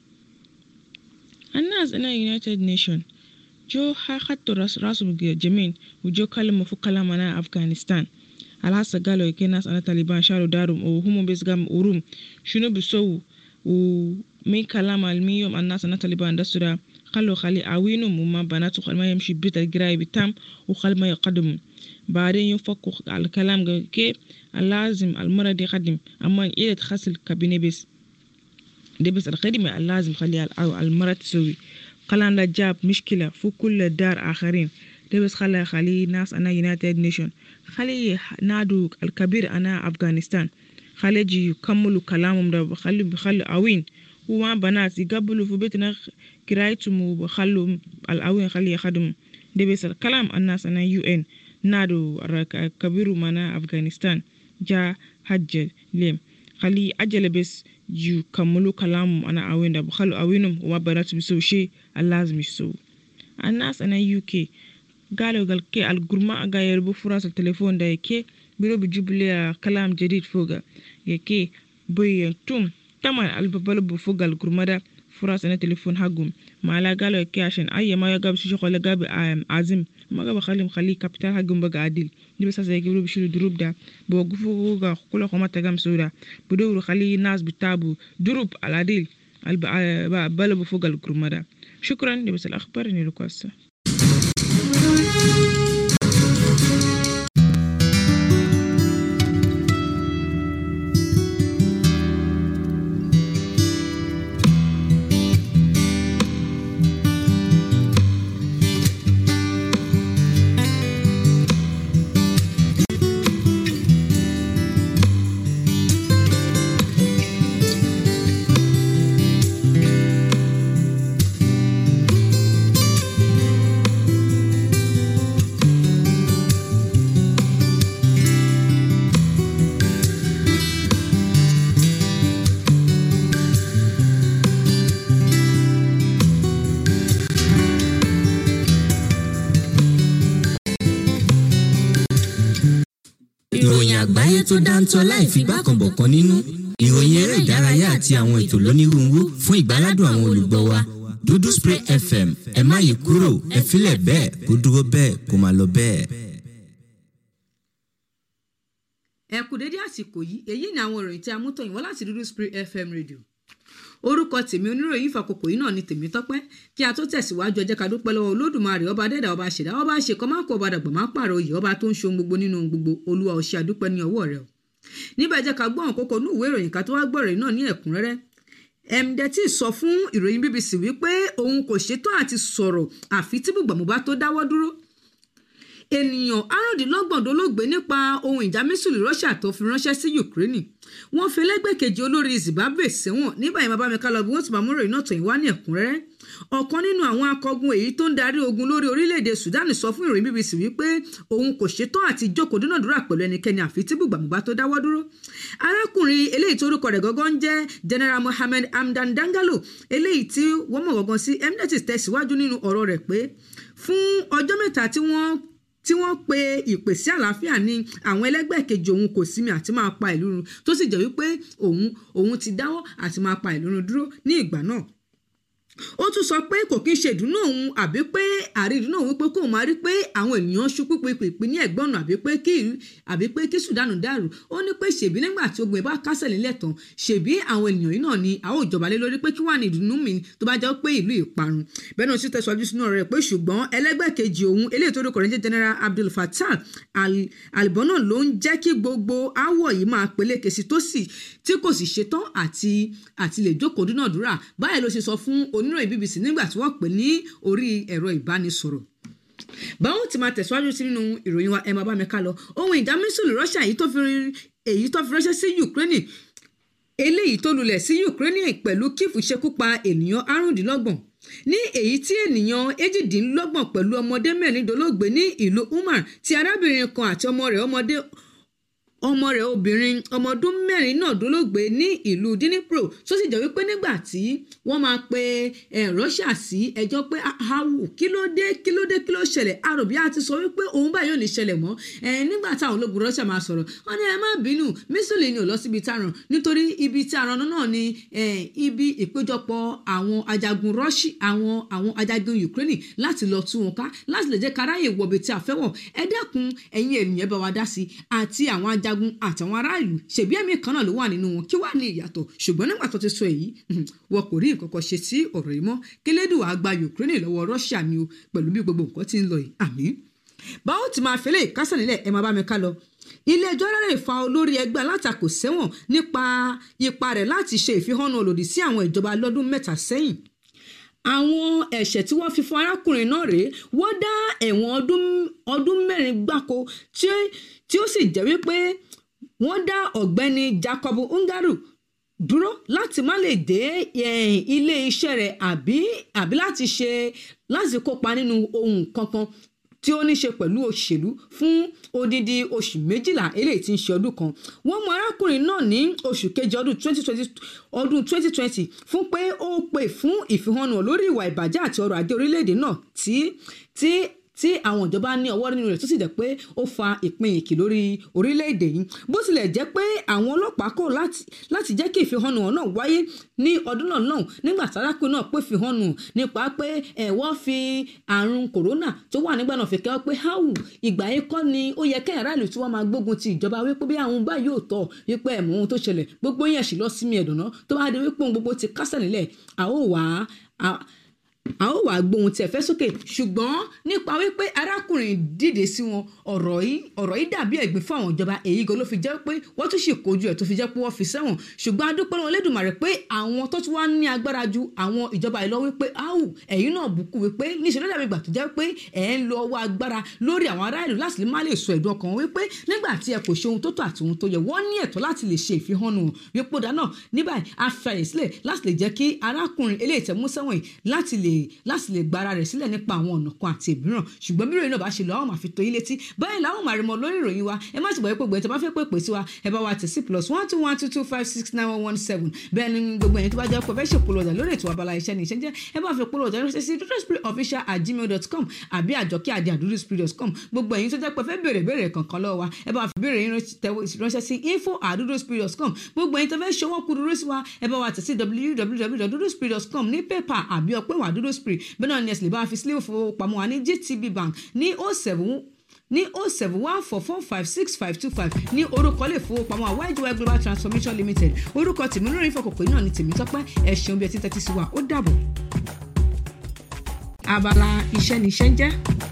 الناس أنا يونايتد نيشن جو حاخدتوا راس راسهم جمين وجو كلموا فوق كلام أنا أفغانستان على هسه قالوا يكي ناس أنا طالبان شالوا دارهم وهم بس قام أوروم شنو بيسووا ومين كلام الميوم الناس أنا طالبان دستورا قالوا خلي عوينهم وما بناتوا خل ما يمشي بيت الجراي بتام وخل ما يقدموا بعدين يفكوا على الكلام كي اللازم المرة دي خدم أما إذا تخصل كابينة بس دي بس الخدمة اللازم خليها المرة تسوي قلنا لا جاب مشكلة في كل دار آخرين دي بس خلي خلي ناس أنا يونايتد نيشن خلي نادو الكبير أنا أفغانستان خلي يجي يكملوا كلامهم ده خلي بخلي عوين وما بنات يقبلوا في بيتنا كرايتهم وبخلوا العوين خلي يخدموا دي بس الكلام الناس أنا يو إن نادو كبير منا أفغانستان جا حج ليم خلي أجل بس يو كملوا كلام أنا أوين ده بخلوا أوينهم وما بنات بيسوي شيء اللازم يسوي الناس أنا يو كي قالوا قال كي الجرماء جاي يربو فرص التليفون ده كي بيرو بيجيب لي كلام جديد فوقه يكي بي توم تمام الببلب فوق الجرماء ده فرص أنا تليفون حقهم ما لا قالوا كي عشان أي ما يجاب شيء خلا جاب عزم ما جاب خليهم خليه كابتال حقهم بقى عادل دي بس هذا يجيبوا بيشيلوا دروب ده بوقفوا فوق كل خمسة تجمع سورة بدوروا خليه الناس بتابوا دروب على عادل البلب فوق الجرماء ده شكرا دي بس الأخبار إني لكواسة ìròyìn àgbáyé tó dáńtọ́ láì fi gbákan bọ̀kan nínú ìròyìn eré ìdárayá àti àwọn ètò lónírúurú fún ìgbáládùn àwọn olùgbọ́ wa Dúdú Spray F M ẹ má yí kúrò ẹ filẹ̀ bẹ́ẹ̀ kó dúró bẹ́ẹ̀ kó máa lọ bẹ́ẹ̀. ẹ kú dédé àsìkò yìí èyí ni àwọn ìròyìn tí a mú tọ̀yìn wá láti Dúdú Spray F M radio orúkọ tèmi oníròyìn ìfàkókò yìí náà ni tèmi tọ́pẹ́ kí a tó tẹ̀síwájú ẹ jẹ́ ká dúpẹ́ lọ́wọ́ Olódùmarè ọba dẹ́dà ọba ṣẹ̀dá ọba ṣèkọ́ máa ń kó ọba dàgbà máa ń pààrọ̀ òye ọba tó ń ṣe ohun gbogbo nínú ohun gbogbo Olúwa ó ṣe àdúpẹ́ ní ọwọ́ rẹ̀ o níbẹ̀ jẹ́ ká gbọ́ àwọn kókó inú ìwé ìròyìn ká tó wá gbọ́ ìròyìn náà ní ẹ̀kúnrẹ́rẹ́ Mdeti sọ fún ìròyìn B B C wípé òun kò ṣetán àti sọ̀rọ̀ àfi tí bùgbàmù bá tó dáwọ́ dúró ènìyàn àrùndínlọ́gbọ̀n dolóògbé nípa ohun ìjà mísìlì Russia tó fi ránṣẹ́ sí Ukraine wọ́n fi ẹlẹ́gbẹ́ kejì olórí Zimbabwe sẹ́wọ̀n nígbà yìí bàbá mi ká lọ bí wọ́n ti máa mú ìròyìn náà tó yìí wá ní ẹ̀kúnrẹ́rẹ́. ọ̀kan nínú àwọn akọgun èyí tó ń darí ogun lórí orílẹ̀-èdè Sudan sọ fún ìròyìn B B C wípé òun kò ṣetán àti jókòó dúnàdúrà pẹ̀lú ẹnikẹ́ni àfi tí bùgbàmùgbà tó dáwọ́ dúró. arákùnrin eléyìí tó orúkọ rẹ̀ gọ́gọ́ ń jẹ́ General Mohammed Hamdan Dagalo eléyìí tí wọ́n mọ̀ gọ́gọ́ sí Emirates tẹ̀síwájú nínú ọ̀rọ̀ rẹ̀ pé fún ọjọ́ mẹ́ta tí wọ́n tí wọ́n pe ìpèsè àlàáfíà ní àwọn ẹlẹ́gbẹ́ kejì òun kò sinmi àti máa pa ìlú run tó sì jẹ́ wípé òun òun ti dáwọ́ àti máa pa ìlú run dúró ní ìgbà náà. ó tún sọ pé kò kí ń ṣe ìdùnnú òun àbí pé àrídùnnú òun wípé kóun máa rí pé àwọn ènìyàn ṣú pípípípí ní ẹ̀gbọ́n ọ̀nà àbí pé kí àbí pé kí Sudan dàrú. ó ní pé ṣèbí nígbà tí ogun ìbá kásẹ̀ nílẹ̀ tán ṣèbí àwọn ènìyàn yìí náà ni àwọn ìjọba lé lórí pé kí wà ní ìdùnnú mi tó bá jẹ́ pé ìlú ìparun. bẹ́ẹ̀ náà sì tẹ̀síwájú sínú ọ̀rọ̀ rẹ̀ pé ṣùgbọ́n ẹlẹ́gbẹ́ kejì òun eléyìí tó dókòrò jẹ́ General Abdul Fattah al-Burhan ló ń jẹ́ kí gbogbo áwọ̀ yìí máa peléke sí tó sì tí kò sì ṣetán àti àti lè jókòó dúnàdúrà. báyìí ló ṣe sọ fún oníròyìn B B C nígbà tí wọ́n pè ní orí ẹ̀rọ ìbánisọ̀rọ̀. báwọn ti máa tẹ̀síwájú sí nínú ìròyìn wa ẹ máa bá mi ká lọ. ohun ìjà mísìlì Russia èyí tó fi èyí tó fi ránṣẹ́ sí Ukraine eléyìí tó lulẹ̀ sí Ukraine pẹ̀lú Kyiv ṣekú pa ènìyàn àrùndínlọ́gbọ̀n ní èyí tí ènìyàn èjìdínlọ́gbọ̀n pẹ̀lú ọmọdé mẹ́rin dolóògbé ní ìlú Umar tí arábìnrin kan àti ọmọ rẹ̀ ọmọdé ọmọ rẹ̀ obìnrin ọmọ ọdún mẹ́rin náà dolóògbé ní ìlú Dnipro tó sì jẹ́ wípé nígbà tí wọ́n máa pe Russia sí ẹjọ́ pé awu kí ló dé kí ló dé kí ló ṣẹlẹ̀ àròbí àti sọ wípé òun báyìí ò ní ṣẹlẹ̀ mọ́ nígbà táwọn ológun Russia máa sọ̀rọ̀ wọ́n ní ẹ má bínú mísìlì ni ò lọ síbi tààràn nítorí ibi tí àrùn náà ni ibi ìpéjọpọ̀ àwọn ajagun Russia àwọn àwọn ajagun Ukraine láti lọ tú wọn ká láti lè jẹ́ káráyè wọ̀bẹ̀ tí a fẹ́ wọ̀ ẹ dákun ẹ̀yin ènìyàn bá wa dá sí àti àwọn ajagun àtàwọn aráàlú ṣèbí ẹ̀mí kan náà ló wà nínú wọn kí wàá ní ìyàtọ̀ ṣùgbọ́n nígbà tó ti sọ èyí wọn kò rí nǹkan kan ṣe sí ọ̀rọ̀ yìí mọ́ kílédùn àgbà Ukraine lọ́wọ́ Russia ni o pẹ̀lú bí gbogbo nǹkan ti ń lọ yìí àmín. báwo ti máa fẹ́lẹ̀ kásán nílẹ̀ ẹ máa bá mi ká lọ. ilé ẹjọ́ rẹ̀ fa olórí ẹgbẹ́ alátakò sẹ́wọ̀n nípa ipa rẹ̀ láti ṣe ìfihàn olòdì sí àwọn ìjọba lọ́dún mẹ́ta sẹ́yìn. àwọn ẹ̀ṣẹ̀ tí wọ́n fi fún arákùnrin náà rèé wọ́n dá ẹ̀wọ̀n ọdún mẹ́rin gbáko tí ó sì jẹ́ wípé wọ́n dá ọ̀gbẹ́ni Jacob Ungaru dúró láti má lè dé ilé iṣẹ́ rẹ̀ àbí àbí láti ṣe láti kópa nínú ohun kankan tí ó ní ṣe pẹ̀lú òṣèlú fún odidi oṣù méjìlá eléyìí tí ń ṣe ọdún kan. wọ́n mú arákùnrin náà ní oṣù kejì ọdún twenty twenty ọdún twenty twenty fún pé ó pè fún ìfihàn lórí ìwà ìbàjẹ́ àti ọrọ̀ ajé orílẹ̀-èdè náà tí tí tí àwọn ìjọba ní ọwọ́ nínú rẹ̀ tó sì jẹ́ pé ó fa ìpín ìkì lórí orílẹ̀-èdè yìí bó tilẹ̀ jẹ́ pé àwọn ọlọ́pàá kọ̀ láti láti jẹ́ kí ìfihàn náà wáyé ní ọdún náà náà nígbà tárákùnrin náà pé ìfihàn nípa pé ẹ̀wọ́ fi àrùn kòrónà tó wà nígbà náà fi kẹ́ pé háwù ìgbà yẹn kọ́ ni ó yẹ kẹ́yìn aráàlú tí wọ́n máa gbógun ti ìjọba wípé bí àwọn bá yóò tọ̀ wípé ẹ̀mọ́ ohun tó ṣẹlẹ̀ gbogbo yẹn sì lọ sí mi ẹ̀dùn náà tó bá dé wípé ohun gbogbo ti kásẹ̀ nílẹ̀ a ó wà á a ó wàá gbóhun tí ẹ fẹ́ sókè ṣùgbọ́n nípa wípé arákùnrin dìde sí wọn ọ̀rọ̀ yìí ọ̀rọ̀ yìí dàbí ẹ̀gbin fún àwọn ìjọba èyí gan ló fi jẹ́ pé wọ́n tún sì kojú ẹ̀ tó fi jẹ́ pé wọ́n fi sẹ́wọ̀n ṣùgbọ́n adúpẹ́ lọ́wọ́ Olódùmarè pé àwọn tó tún wá ní agbára ju àwọn ìjọba yìí lọ wípé áwù ẹ̀yin náà bùkún wípé níṣẹ́ ló dàbí ìgbà tó jẹ́ pé ẹ̀ ń lo ọwọ́ agbára lórí àwọn ará ìlú láti má lè sọ ẹ̀dùn ọkàn wípé nígbà tí ẹ kò ṣe ohun tó tó àti ohun tó yẹ wọ́n ní ẹ̀tọ́ láti lè ṣe ìfihàn wípé dáná níbàyí afẹ́yẹ̀ sílẹ̀ láti lè jẹ́ kí arákùnrin eléyìí tẹ̀ mú sẹ́wọ̀n yìí láti lè láti lè gbára rẹ̀ sílẹ̀ nípa àwọn ọ̀nà kan àti ìmíràn ṣùgbọ́n bí ìròyìn náà bá ṣe lọ àwọn máa fi tó yín létí báyìí làwọn máa rí mọ lórí ìròyìn wa ẹ má ti gbọ́ pé gbẹ̀yìn tó bá fẹ́ pè pè sí wa ẹ bá wa tẹ̀ sí plus one two one two two five six nine one one seven bẹ́ẹ̀ ni gbogbo ẹ̀yin tó bá jẹ́ pé fẹ́ ṣèpolówó ọjà lórí ètò abala iṣẹ́ ní iṣẹ́ jẹ́ ẹ bá fi polówó ọjà ránṣẹ́ sí duduspiritofficial at gmail dot com àbí àjọkí àdé àduduspirit dot com gbogbo ẹ̀yin tó jẹ́ pé fẹ́ béèrè béèrè kankan lọ́wọ́ wa ẹ bá fi béèrè yín ránṣẹ́ sí info at duduspirit dot com gbogbo ẹ̀yin tó fẹ́ ṣọwọ́ kúdúró sí wa ẹ bá wa tẹ̀ sí w w w dot duduspirit dot com ní pépà àbí ọpẹ́ wà Duduspirit bẹ́ẹ̀ náà ni ẹ sì lè bá fi sílẹ̀ fowópamọ́ wa ní G T B Bank ní oh seven ní oh seven one four four five six five two five ní orúkọ lè fowópamọ́ Y G Y Global Transformation Limited orúkọ tèmi lórí ìfọkọ̀kọ̀ náà ni Tèmítọ́pẹ́ ẹ ṣeun bí ẹ ti tẹ́tí sí wa ó dàbọ̀. abala iṣẹ́ níṣẹ́ jẹ́.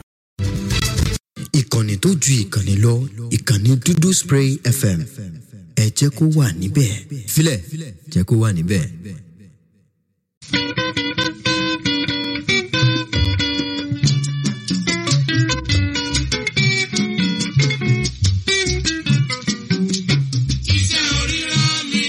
ìkànnì tó ju ìkànnì lọ ìkànnì Duduspray F M ẹ jẹ́ kó wà níbẹ̀ filẹ̀ jẹ́ kó wà níbẹ̀. Iṣẹ́ oríran mi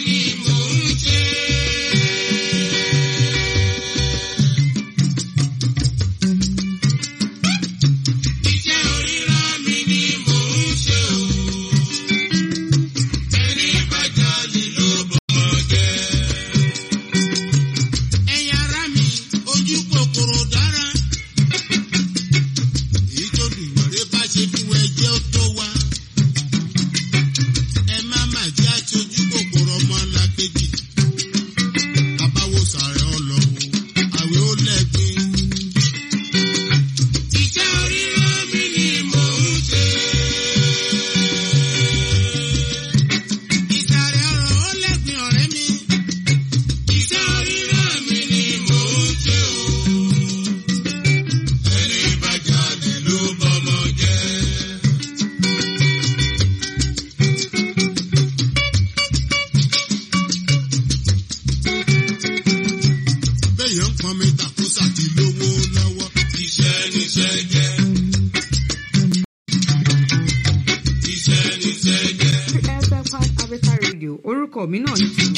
orúkọ mi náà ní ti.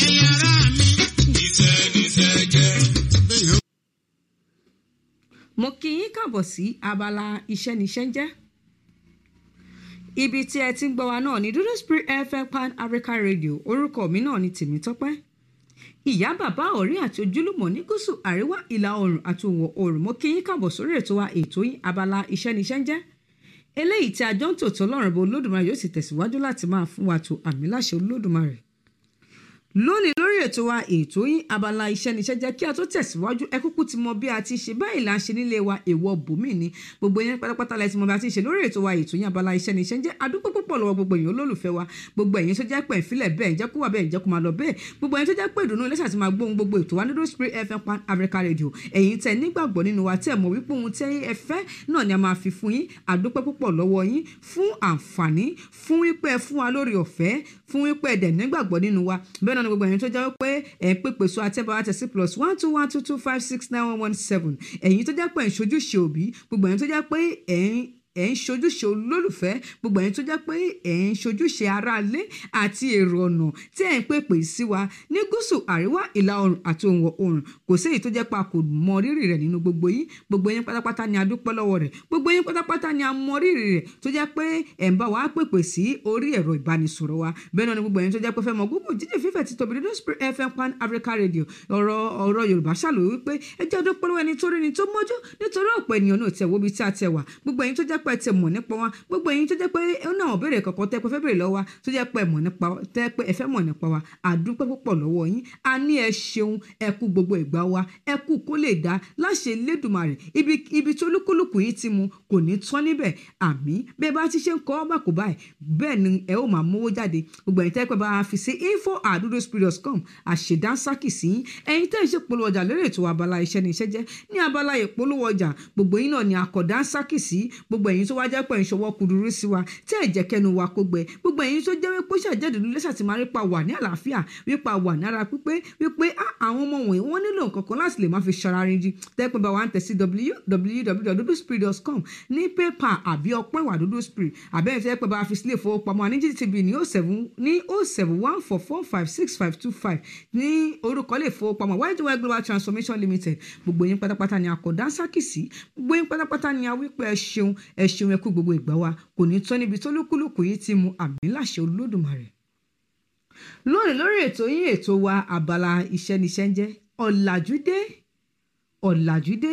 mo kí yín káàbọ̀ sí abala iṣẹ́ níṣẹ́ ń jẹ́ ibi tí ẹ ti ń gbọ́ wa náà ní Dúdú Spirit F M Pan Africa Radio. Orúkọ mi náà ní Tèmítọ́pẹ́. Ìyá bàbá ọ̀rẹ́ àti ojúlùmọ̀ ní gúúsù àríwá ìlà oòrùn àti òwò oòrùn. Mo kí yín káàbọ̀ sórí ètò wa ètò yín abala iṣẹ́ níṣẹ́ ń jẹ́ eléyìí tí àjọ ń tòótọ́ Ọlọ́run bó Olódùmarè yóò sì tẹ̀síwájú láti máa fún wa tó àmì láṣẹ Olódùmarè. Lónìí lórí ètò wa ètò yín abala iṣẹ́ níṣẹ́ jẹ́ kí a tó tẹ̀síwájú ẹ kúkú ti mọ bí a ti ṣe báyìí là ń ṣe nílé wa èèwọ̀ bòmí ni gbogbo yẹn pátápátá la ti mọ bí a ti ṣe lórí ètò wa ètò yín abala iṣẹ́ níṣẹ́ jẹ́ adúpọ̀ púpọ̀ lọ́wọ́ gbogbo èèyàn olólùfẹ́ wa gbogbo ẹ̀yin tó jẹ́ pé ìfilẹ̀ bẹ́ẹ̀ ǹjẹ́ kó wà bẹ́ẹ̀ ǹjẹ́ kó máa lọ bẹ́ẹ̀ gbogbo ẹ̀yin tó jẹ́ pé ìdùnnú lẹ́sà ti máa gbóhùn gbogbo ètò wa ní Dúdú Spirit F M Pan Africa Radio ẹ̀yin tẹ́ nígbàgbọ́ nínú wa tẹ́ mọ̀ wípé ohun tẹ́ ẹ fẹ́ náà ni a máa fi fún yín adúpọ̀ púpọ̀ lọ́wọ́ yín fún àǹfààní fún wípé ẹ fún wa lórí ọ̀fẹ́ fún wípé ẹ̀dẹ̀ nígbàgbọ́ nínú wa bẹ́ẹ̀ náà ni gbogbo ẹ̀yin tó jẹ́ pé ẹ̀ ń pèpè so àtẹ́bàá tẹ̀sí plus one two one two two five six nine one one seven ẹ̀yin tó jẹ́ pé ẹ̀ ń ṣojúṣe òbí gbogbo ẹ̀yin tó jẹ́ pé ẹ̀ ń ẹ̀ ń ṣojúṣe olólùfẹ́ gbogbo ẹ̀yin tó jẹ́ pé ẹ̀ ń ṣojúṣe aráalé àti èrò ọ̀nà tí ẹ̀ ń pèpè sí wa ní gúúsù àríwá ìlà oòrùn àti òwò oòrùn kò sí èyí tó jẹ́ pé a kò mọ rírì rẹ̀ nínú gbogbo yín gbogbo yín pátápátá ni a dúpẹ́ lọ́wọ́ rẹ̀ gbogbo yín pátápátá ni a mọ rírì rẹ̀ tó jẹ́ pé ẹ̀ ń bá wa pèpè sí orí ẹ̀rọ ìbánisọ̀rọ̀ wa bẹ́ẹ̀ náà ni gbogbo ẹ̀yin tó jẹ́ pé fẹ́ mọ gbogbo jíjẹ́ fífẹ́ ti tóbi Dúdú Spirit F M Pan Africa Radio ọ̀rọ̀ ọ̀rọ̀ Yorùbá ṣàlùwẹ̀ wípé ẹ jẹ́ dúpẹ́ lọ́wọ́ ẹni tó rí ni tó mọ́jú nítorí ọ̀pọ̀ ènìyàn náà tẹ̀ wo bí tí a tẹ̀ wà gbogbo ẹ̀yin tó jẹ́ pé ẹ tẹ̀ mọ̀ nípa wa gbogbo ẹ̀yin tó jẹ́ pé ó náà wọ́n béèrè kọ̀ọ̀kan tẹ́ pé fẹ́ béèrè lọ́wọ́ wa tó jẹ́ pé ẹ̀mọ̀ nípa tẹ́ pé ẹ fẹ́ mọ̀ nípa wa àdúpẹ́ púpọ̀ lọ́wọ́ yín a ní ẹ ṣeun ẹ kú gbogbo ìgbà wa ẹ kú kó lè dá láṣẹ Elédùmarè ibi ibi tó lúkúlùkù yín ti mu kò ní tán níbẹ̀ àmín bẹ́ẹ̀ bá ti ṣe ń kọ́ bá kò báyìí bẹ́ẹ̀ ni ẹ ó máa mówó jáde gbogbo ẹ̀yin tẹ́ pé bá a fi sí info at duduspirit dot com àṣedáńsákì sí ẹ̀yin tẹ́ ìṣe polówó ọjà lórí ètò abala iṣẹ́ ní iṣẹ́ jẹ́ ní abala ìpolówó ọjà gbogbo yín náà ni àkọ̀dáńsákì sí gbogbo ẹ̀yin tó wá jẹ́ pé ìṣọwọ́ kúdúrú sí wa tí ẹ jẹ́ kẹ́nu wa kó gbẹ gbogbo ẹ̀yin tó jẹ́ wípé ṣàjẹ́dù lẹ́sà ti máa rí pa wà ní àlàáfíà wípa wà nára pípé wípé àwọn ọmọ wọ̀nyí wọ́n nílò nǹkan kan láti lè má fi ṣara rin jí tẹ́pẹ́ bá wa ń tẹ̀ sí w w w dot duduspirit dot com ní pépà àbí ọpẹ́ wà Dúdú Spirit àbẹ́yẹn tẹ́pẹ́ bá fi sílé ìfowópamọ́ ní G T B ní o seven one four four five six five two five ní orúkọ lè fowópamọ́ Y G Y Global Transformation Limited gbogbo yín pátápátá ni àkọ́dá sákìsì gbogbo yín pátápátá ni a wípé ẹ ṣeun ẹ ṣeun ẹ kú gbogbo ìgbà wa kò ní tán níbi tó lúkúlùkù yìí ti mu àmì láṣẹ Olódùmarè. Lónìí lórí ètò yín ètò wa abala iṣẹ́ níṣẹ́ ń jẹ́ ọ̀làjúdé ọ̀làjúdé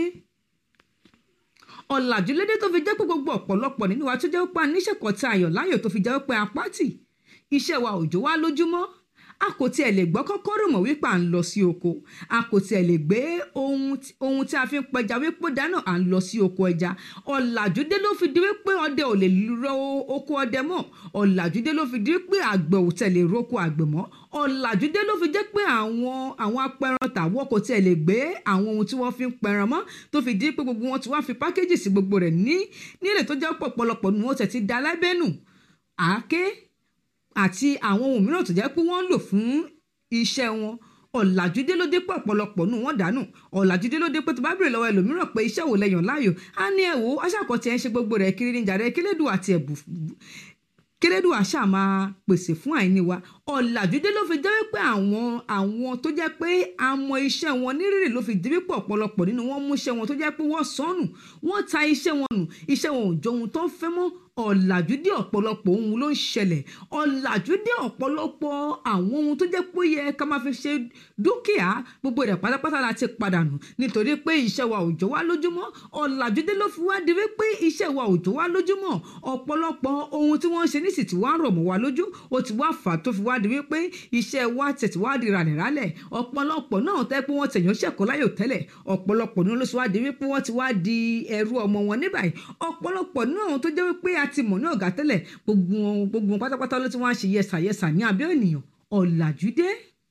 ọ̀làjúlédé tó fi jẹ́ pé gbogbo ọ̀pọ̀lọpọ̀ nínú wa tó jẹ́ pé níṣẹ́ kan tí ayọ̀ láyọ̀ tó fi jẹ́ pé apátì iṣẹ́ wa òjò wá lójúmọ́ a kò tiẹ̀ lè gbọ́ kọ́kọ́ rò mọ̀ wípé à ń lọ sí oko a kò tiẹ̀ lè gbé ohun ohun tí a fi ń pẹja wípé dáná à ń lọ sí oko ẹja ọ̀làjúdé ló fi di wípé ọdẹ ò lè ro oko ọdẹ mọ́ ọ̀làjúdé ló fi di wípé àgbẹ̀ ò tẹ̀ lè roko àgbẹ̀ mọ́ ọ̀làjúdé ló fi jẹ́ pé àwọn àwọn apẹran tàwọn kò tiẹ̀ lè gbé àwọn ohun tí wọ́n fi ń pẹran mọ́ tó fi di pé gbogbo wọn ti wá fi pákéjì sí gbogbo rẹ̀ ní nílẹ̀ tó jẹ́ pọ̀pọ̀lọpọ̀ ni wọ́n tẹ̀ ti da lábẹ́nù àáké àti àwọn ohun mìíràn tó jẹ́ pé wọ́n ń lò fún iṣẹ́ wọn ọ̀làjúdé ló dé pé ọ̀pọ̀lọpọ̀ nù wọ́n dànù ọ̀làjúdé ló dé pé tó bá bèrè lọ́wọ́ ẹlòmíràn pé iṣẹ́ wo lẹ́yàn láàyò á ní ẹ̀wò aṣàkọ̀tì ẹ̀ ń ṣe gbogbo rẹ̀ kiri níjà rẹ̀ kílédùn àti ẹ̀bù kílédùn àṣà máa pèsè fún àìní wa ọ̀làjúdé ló fi jẹ́ pé àwọn àwọn tó jẹ́ pé àmọ́ iṣẹ́ wọn nírìrì ló fi dìbí pọ̀ ọ̀pọ̀lọpọ̀ nínú wọn mú iṣẹ́ wọn tó jẹ́ pé wọ́n sọnù wọ́n ta iṣẹ́ wọn nù iṣẹ́ wọn ò jọ ohun tó ń fẹ́ mọ́ ọ̀làjúdé ọ̀pọ̀lọpọ̀ ohun ló ń ṣẹlẹ̀ ọ̀làjúdé ọ̀pọ̀lọpọ̀ àwọn ohun tó jẹ́ pé ó yẹ ká máa fi ṣe dúkìá gbogbo rẹ̀ pátápátá la ti padà nù nítorí pé iṣẹ́ wa ò jọ wá lójúmọ́ ọ̀làjúdé ló fi wá di wípé iṣẹ́ wa ò jọ wá lójúmọ́ ọ̀pọ̀lọpọ̀ ohun tí wọ́n ń ṣe nísì tí wàá rọ̀ mọ́ wa lójú ó ti wá fà tó fi wá di wípé iṣẹ́ wa tẹ̀tí wá di ràlẹ̀rálẹ̀ ọ̀pọ̀lọpọ̀ náà tẹ́ pé wọ́n tẹ̀yàn ṣẹ̀kọ́ láyò tẹ́lẹ̀ ọ̀pọ̀lọpọ̀ náà ló sì wá di wípé wọ́n ti wá di ẹrú ọmọ wọn ní báyìí ọ̀pọ̀lọpọ̀ náà tó jẹ́ wípé a ti mọ̀ ní ọ̀gá tẹ́lẹ̀ gbogbo gbogbo pátápátá ló ti wá ń ṣe yẹsàyẹsà ní abẹ́ ènìyàn ọ̀làjúdé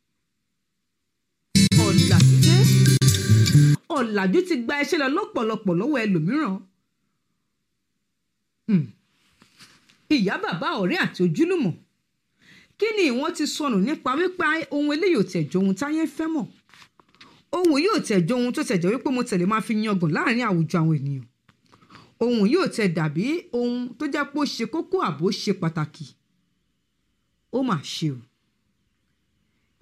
ọ̀làjúdé ọ̀làjú ti gba iṣẹ́ lọ lọ́pọ̀lọpọ̀ lọ́wọ́ ẹlòmíràn ìyá bàbá ọ̀rẹ́ àti ojúlùmọ̀ kí ni ìwọ́n ti sọnù nípa wípé ohun eléyìí ò tẹ̀ jọ ohun táyé fẹ́ mọ̀ ohun yóò tẹ̀ jọ ohun tó tẹ̀ jẹ́ wípé mo tẹ̀lé máa fi yangàn láàrin àwùjọ àwọn ènìyàn ohun yóò tẹ̀ dàbí ohun tó jẹ́ pé ó ṣe kókó àbó ṣe pàtàkì ó mà ṣe o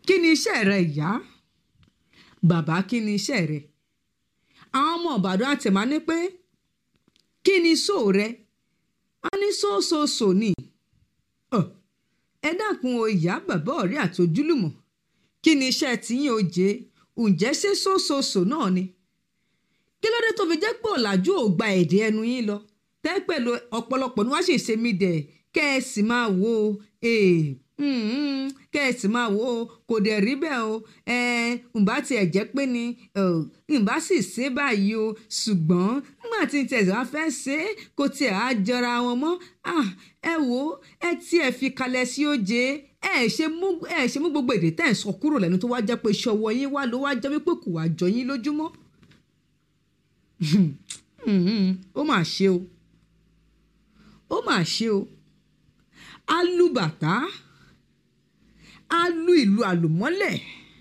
kí ni iṣẹ́ rẹ ìyá bàbá kí ni iṣẹ́ rẹ àwọn ọmọ Ìbàdàn àtẹ̀má ní pé kí ni sóò rẹ a ní sóòsòsò ni ẹ dákun o ìyá bàbá ọ̀rẹ́ àti ojúlùmọ̀ kí ni iṣẹ́ tiyín o jẹ́ ǹjẹ́ ṣé sóòsòsò náà ni kí ló dé tó fi jẹ́ pé ọ̀làjú ò gba èdè ẹnu yín lọ tẹ́ pẹ̀lú ọ̀pọ̀lọpọ̀ ni wọ́n sì ṣe mí dẹ̀ kẹ́ ẹ sì máa wò ó kẹ́ ẹ sì máa wò ó kò dẹ̀ rí bẹ́ẹ̀ o ǹbá tiẹ̀ jẹ́ pé ni ǹbá sì ṣe báyìí o ṣùgbọ́n nígbà tí tẹ̀sán wá fẹ́ ṣe é kò tiẹ̀ á jọra wọn mọ́ ẹ wò ó ẹ tiẹ̀ fi kalẹ̀ sí oje ẹ ṣe mú ẹ ṣe mú gbogbo èdè tẹ́ ẹ̀ sọ kúrò lẹ́nu tó wá jẹ́ pé ṣọwọ́ yín wá ló wá jẹ́ wípé kò wá jọ yín lójúmọ́ ó mà ṣe o ó mà ṣe o alúbàtà alú ìlú àlùmọ́lẹ̀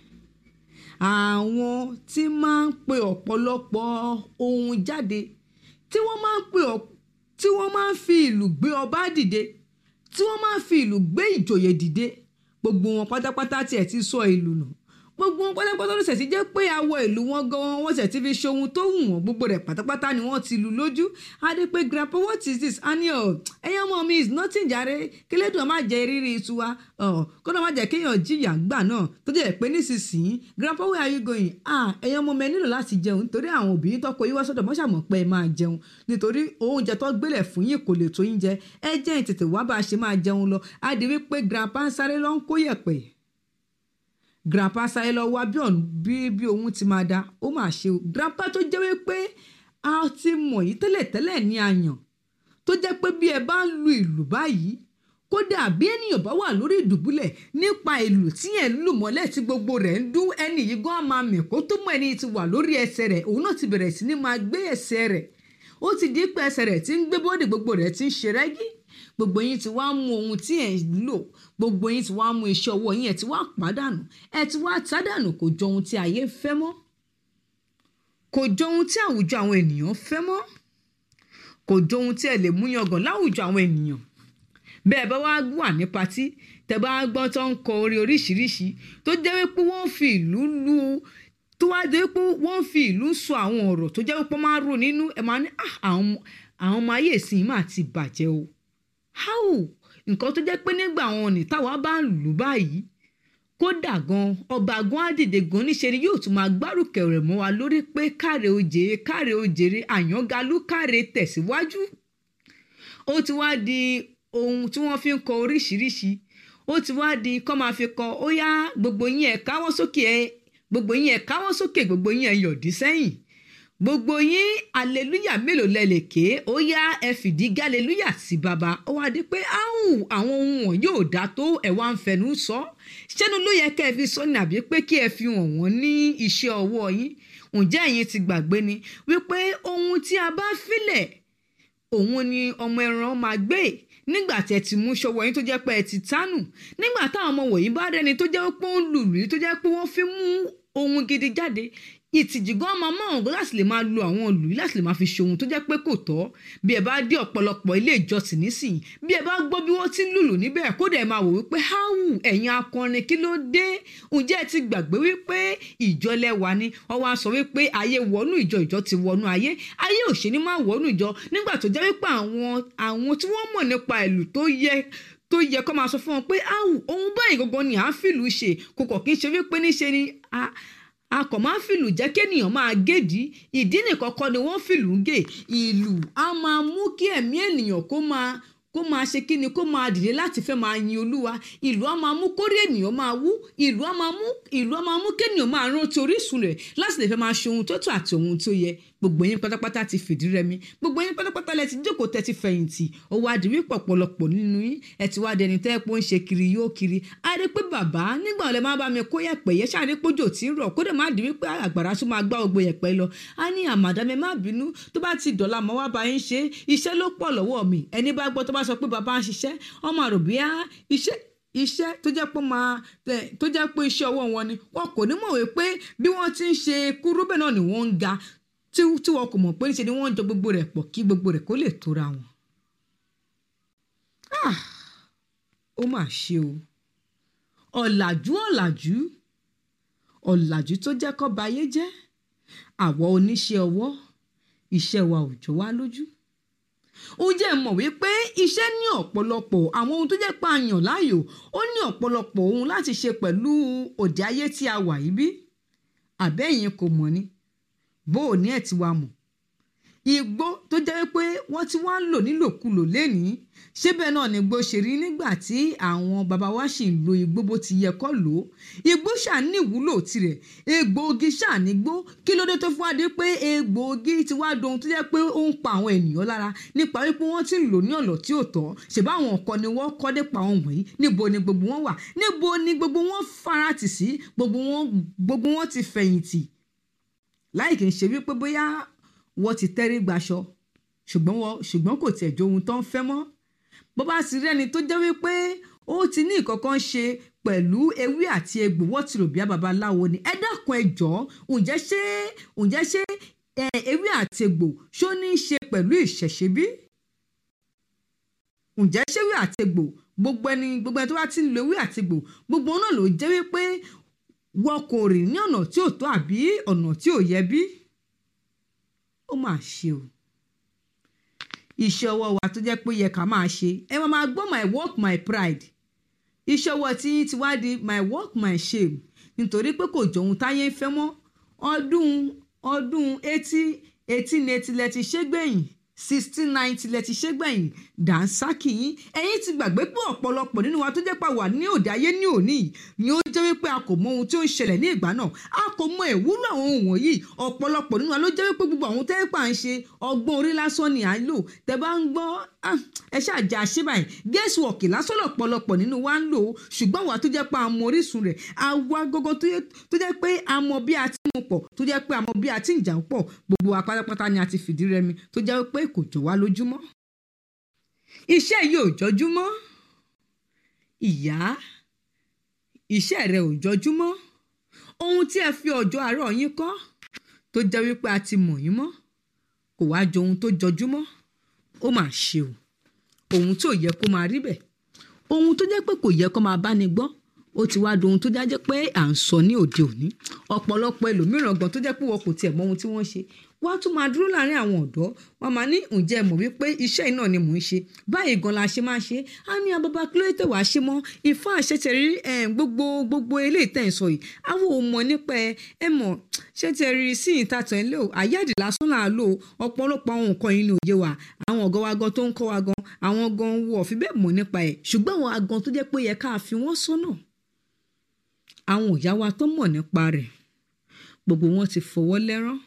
àwọn tí máa ń pe ọ̀pọ̀lọpọ̀ ohun jáde tí wọ́n máa ń pe tí wọ́n máa ń fi ìlú gbé ọba dìde tí wọ́n máa ń fi ìlú gbé ìjòyè dìde gbogbo wọn pátápátá tiẹ̀ ti sọ ìlú nù gbogbo wọn pátápátá ló ṣẹ̀ ti jẹ́ pé awọ ìlú wọn gan wọ́n ṣẹ̀ ti fi ṣe ohun tó wù wọ́n gbogbo rẹ̀ pátápátá ni wọ́n ti lù lójú adé pé grandpa what is this a ní ọ ẹyẹ ọmọ mi is nothing jàre kílẹ̀dùn má jẹ rírí ìtura kódà má jẹ́ kéèyàn jìyà gbà náà tó jẹ́ pé nísinsìnyí grandpa where are you going ah ẹyẹ ọmọ mi nílò láti jẹun nítorí àwọn òbí tọkọ yín wá sọ́dọ̀ mọ́ ṣàmọ̀ pé ẹ máa jẹun nítorí oúnjẹ tó gbélẹ̀ fún yín kò lè tó yín jẹ ẹ jẹ́ ìtètè wá bá a ṣe máa jẹun lọ adé wípé grandpa ń sáré lọ ń kó yẹ̀pẹ̀ grandpa sáyé lọ wá bí ọ̀nà bí bí ohun ti máa da ó máa ṣe o grandpa tó jẹ́ wípé a ti mọ̀ yìí tẹ́lẹ̀tẹ́lẹ̀ ní àyàn tó jẹ́ pé bí ẹ bá ń lu ìlù báyìí kódà bí ènìyàn bá wà lórí ìdùbúlẹ̀ nípa ìlù tí ẹ̀ ń lù mọ́lẹ̀ tí gbogbo rẹ̀ ń dún ẹni yìí gan máa mì kó tó mọ̀ ẹni tí wà lórí ẹsẹ̀ rẹ̀ òun náà ti bẹ̀rẹ̀ sí ní máa gbé ẹsẹ̀ rẹ̀ ó ti di pé ẹsẹ̀ rẹ̀ ti ń gbé bọ́ọ̀dì gbogbo rẹ̀ ti ń ṣe rẹ́gí gbogbo yín ti wá mú ohun tí ẹ̀ ń lò gbogbo yín ti wá mú iṣẹ́ ọwọ́ yín ẹ̀ ti wá pàdánù ẹ̀ ti wá tádànù kò jọ ohun tí ayé fẹ́ mọ́ kò jọ ohun tí àwùjọ àwọn ènìyàn fẹ́ mọ́ kò jọ ohun tí ẹ lè mú yangàn láwùjọ àwọn ènìyàn bẹ́ẹ̀ bá wá wà ní patí tẹ́ bá gbọ́ tó ń kọ orin oríṣiríṣi tó jẹ́ wípé wọ́n fi ìlú lu tó wá jẹ́ wípé wọ́n fi ìlú sọ àwọn ọ̀rọ̀ tó jẹ́ wípé máa rò nínú ẹ̀ máa ní àwọn ọmọ ayé ìsìn máa ti bàjẹ́ o how nǹkan tó jẹ́ pé nígbà àwọn ọ̀nì táwa bá ń lù báyìí kódà gan ọba gan àdìdè gan níṣe ni yóò tún máa gbárùkẹ̀ rẹ̀ mọ́ wa lórí pé káre òjè káre òjèrè àyàngalú káre tẹ̀síwájú ó ti wá di ohun tí wọ́n fi ń kọ oríṣiríṣi ó ti wá di kọ́ máa fi kọ ó yá gbogbo yín ẹ̀ káwọ́ sókè ẹ̀ gbogbo yín ẹ̀ káwọ́ sókè gbogbo yín ẹ̀ yọ̀dí sẹ́yìn gbogbo yín aleluya mélòó lẹ́lẹ̀kẹ́ ó yá ẹ fìdí gálẹ́lúyà sí baba ó wá di pé áhùn àwọn ohun wọn yóò dá tó ẹ̀ wá ń fẹnu sọ ṣẹ́nu ló yẹ kẹ́ ẹ fi sọ ní àbí pé kí ẹ fi hàn wọ́n ní iṣẹ́ ọwọ́ yín ǹjẹ́ ẹ̀yin ti gbàgbé ni wípé ohun tí a bá filẹ̀ òun ni ọmọ ẹran máa gbé nígbà tí ẹ ti mú ṣọwọ́ yín tó jẹ́ pé ẹ ti tánù nígbà táwọn ọmọ wọ̀nyí bá rẹni tó jẹ́ pé ó ń lùlù tó jẹ́ pé wọ́n fi mú ohun gidi jáde ìtìjú gan máa máa hàn láti lè máa lo àwọn ìlú láti lè máa fi ṣe ohun tó jẹ́ pé kò tọ́ bí ẹ bá dé ọ̀pọ̀lọpọ̀ ilé ìjọsìn nísìnyí bí ẹ bá gbọ́ bí wọ́n ti ń lùlù níbẹ̀ kódà ẹ máa wò wípé háwù ẹ̀yin akọrin kí ló dé ǹjẹ́ ẹ ti gbàgbé wípé ìjọ lẹ́wà ni wọ́n wá sọ wípé ayé wọnú ìjọ ìjọ ti wọnú ayé ayé ò ṣe ní máa wọnú ìjọ nígbà tó jẹ́ wípé àwọn àwọn tí wọ́n mọ̀ nípa ìlú tó yẹ tó yẹ kó máa sọ fún wọn pé áwù ohun báyìí gangan ni à ń fìlú ṣe kò kọ̀ kí n ṣe wípé níṣe ni a kò máa ń fìlù jẹ́ kéèyàn máa gédìí ìdí nìkan kọ́ ni wọ́n fìlù ń gè ìlù á máa mú kí ẹ̀mí ènìyàn kó máa kó máa ṣe kí ni kó máa dìde láti fẹ́ máa yin olúwa ìlù á máa mú kórí ènìyàn máa wú ìlù á máa mú ìlù á máa mú kéèyàn máa rántí orísun rẹ̀ láti lè fẹ́ máa ṣe ohun tó tó àti ohun tó yẹ gbogbo yín pátápátá ti fìdí rẹmi gbogbo yín pátápátá lẹ ti jókòó tẹ́ ti fẹ̀yìntì ó wá di wípé ọ̀pọ̀lọpọ̀ nínú yín ẹ ti wá dẹni tẹ́ pé ó ń ṣe kiri yóò kiri á rí pé bàbá nígbà ọ̀lẹ́ máa bá mi kó yẹ̀pẹ̀ yẹ ṣáà rí pójò tí ń rọ̀ kódà má di wípé àgbàrá tún máa gbá gbogbo yẹ̀pẹ̀ lọ á ní àmàdàmẹ má bínú tó bá ti dọ̀la mọ́ wá bá yín ṣe iṣẹ́ ló pọ̀ lọ́wọ́ mi ẹni bá gbọ́ tó bá sọ pé bàbá ń ṣiṣẹ́ ọmọ àròbíyá iṣẹ́ iṣẹ́ tó jẹ́ pé máa tó jẹ́ pé iṣẹ́ ọwọ́ wọn ni wọn kò ní mọ̀ wípé bí wọ́n ti ń ṣe kúrú bẹ́ẹ̀ náà ni wọ́n ń ga tí wọn kò mọ̀ pé níṣe ni wọ́n ń jọ gbogbo rẹ̀ pọ̀ kí gbogbo rẹ̀ kó lè tóra wọn. ó mà ṣe o ọ̀làjú ọ̀làjú ọ̀làjú tó jẹ́ kó bayé jẹ́ àwa oníṣẹ́ ọwọ́ iṣẹ́ wa ò jọ wá lójú. Ó jẹ́ mọ̀ wípé iṣẹ́ ní ọ̀pọ̀lọpọ̀ àwọn ohun tó jẹ́ pé a yàn láàyò ó ní ọ̀pọ̀lọpọ̀ ohun láti ṣe pẹ̀lú òde ayé tí a wà yìí bí àbẹ́yìn kò mọ̀ ni bó ò ní ẹ̀ tí wa mọ̀. Igbó tó jẹ́ pé wọ́n ti wá ń lò nílòkulò lénìí síbẹ̀ náà ni igbó ṣe rí nígbà tí àwọn bàbá wa ṣì ń lo igbó bó ti yẹ kó lò ó. Igbó ṣáà ní ìwúlò tirẹ̀ egbòogi ṣáà nígbó kí ló dé tó fún wa dé pé egbòogi ti wá dohun tó jẹ́ pé ó ń pa àwọn ènìyàn lára nípa wípé wọ́n ti ń lò ní ọ̀nà tí ò tọ́ ṣèbá àwọn ọ̀kọ́ ni wọ́n kọ́ nípa àwọn wọ̀nyí níbo ni gbogbo wọn wà níbo ni gbogbo wọn faratì sí gbogbo wọn gbogbo wọn ti fẹ̀yìntì láì kì í ṣe wípé bóyá wọ́n ti tẹ́rí gbaṣọ ṣùgbọ́n wọ́n ṣùgbọ́n kò tiẹ̀ jó ohun tó ń fẹ́ mọ́. Bó bá sì rẹ́ni tó jẹ́ wípé ó ti ní ìkọ̀kan ṣe pẹ̀lú ewé àti egbò wọ́n ti rò bí babaláwo ni ẹ dákun ẹ jọ̀ọ́ ǹjẹ́ ṣé ǹjẹ́ ṣé ewé àti egbò ṣó ní í ṣe pẹ̀lú ìṣẹ̀ṣe bí? Ǹjẹ́ ṣé ewé àti egbò gbogbo ẹni gbogbo ẹni tó bá ti ń lo ewé àti egbò gbogbo náà ló jẹ́ wípé wọn kò rìn ní ọ̀nà tí ò tọ́ àbí ọ̀nà tí ò yẹ bí? Ó máa ṣe o. Iṣẹ́ ọwọ́ wa tó jẹ́ pé yẹ ká máa ṣe ẹ máa máa gbọ́ my work my pride. Iṣẹ́ ọwọ́ tí ti wá di my work my shame nítorí pé kò jọ ohun táyé ń fẹ́ mọ́. Ọdún ọdún eighteen eighteen eighty lẹ ti ṣe gbẹ̀yìn sixteen ninety lẹ ti ṣe gbẹ̀yìn dànsákì yín ẹ̀yin ti gbàgbé pé ọ̀pọ̀lọpọ̀ nínú wa tó jẹ́ pa wà ní òde ayé ní òní ni ó jẹ́ wípé a kò mọ ohun tí ó ń ṣẹlẹ̀ ní ìgbà náà a kò mọ ìwúlò àwọn ohun wọ̀nyí ọ̀pọ̀lọpọ̀ nínú wa ló jẹ́ wípé gbogbo àwọn tẹ́ pa ń ṣe ọgbọ́n orí lásán ni à ń lò tẹ́ bá ń gbọ́ ẹ ṣáàjà ṣe báyìí guesswork lásán lọ̀pọ̀lọpọ̀ nínú wa ń lò ṣùgbọ́n wa tó jẹ́ pé a mọ orísun rẹ̀ àwa gógó tó jẹ́ pé a mọ bí a ti mú pọ̀ tó jẹ́ pé a mọ bí a ti ń jà ń pọ̀ gbogbo wa pátápátá ni a ti fìdí rẹmi tó jẹ́ pé kò jọ wá lójúmọ́. Iṣẹ́ yìí ò jọjúmọ́ ìyá iṣẹ́ rẹ̀ ò jọjúmọ́ ohun tí ẹ fi ọjọ́ àárọ̀ yín kọ́ tó jẹ́ wípé a ti mọ̀ yín mọ́ kò wá jọ ohun tó jọjúmọ́ ó mà ṣe o ohun tó yẹ kó máa rí bẹ́ẹ̀ ohun tó jẹ́ pé kò yẹ kó máa bá ní gbọ́ ó ti wá dohun tó jẹ́ pé à ń sọ ní òde òní ọ̀pọ̀lọpọ̀ ẹlòmíràn gan tó jẹ́ pé wọn kò tiẹ̀ mọ ohun tí wọ́n ṣe wọ́n á tún máa dúró láàrin àwọn ọ̀dọ́ wọ́n máa ní ǹjẹ́ mọ̀ wípé iṣẹ́ iná ni mò ń ṣe báyìí gan la ṣe máa ṣe á ní ababa kí ló tẹ̀ wá ṣe mọ́ ìfọ́ àṣetẹ̀rí gbogbo gbogbo eléyìí tẹ̀ ń sọ yìí àwọn ò mọ̀ nípa ẹ mọ̀ ṣẹ́tẹ̀rí sí ìtàtàn ilé o àyáàdì lásán là á lò ọ̀pọ̀lọpọ̀ àwọn nǹkan yìí ní òye wa àwọn ọ̀gá wa gan tó ń kọ́ wa gan àwọn gan wọ̀ fi bẹ́ẹ̀ mọ̀ nípa ẹ̀ ṣùgbọ́n àwọn agan tó jẹ́ pé yẹ ká fi wọ́n sọ́nà àwọn ìyá wa tó mọ̀ nípa rẹ̀ gbogbo wọn ti fọwọ́ lẹ́rán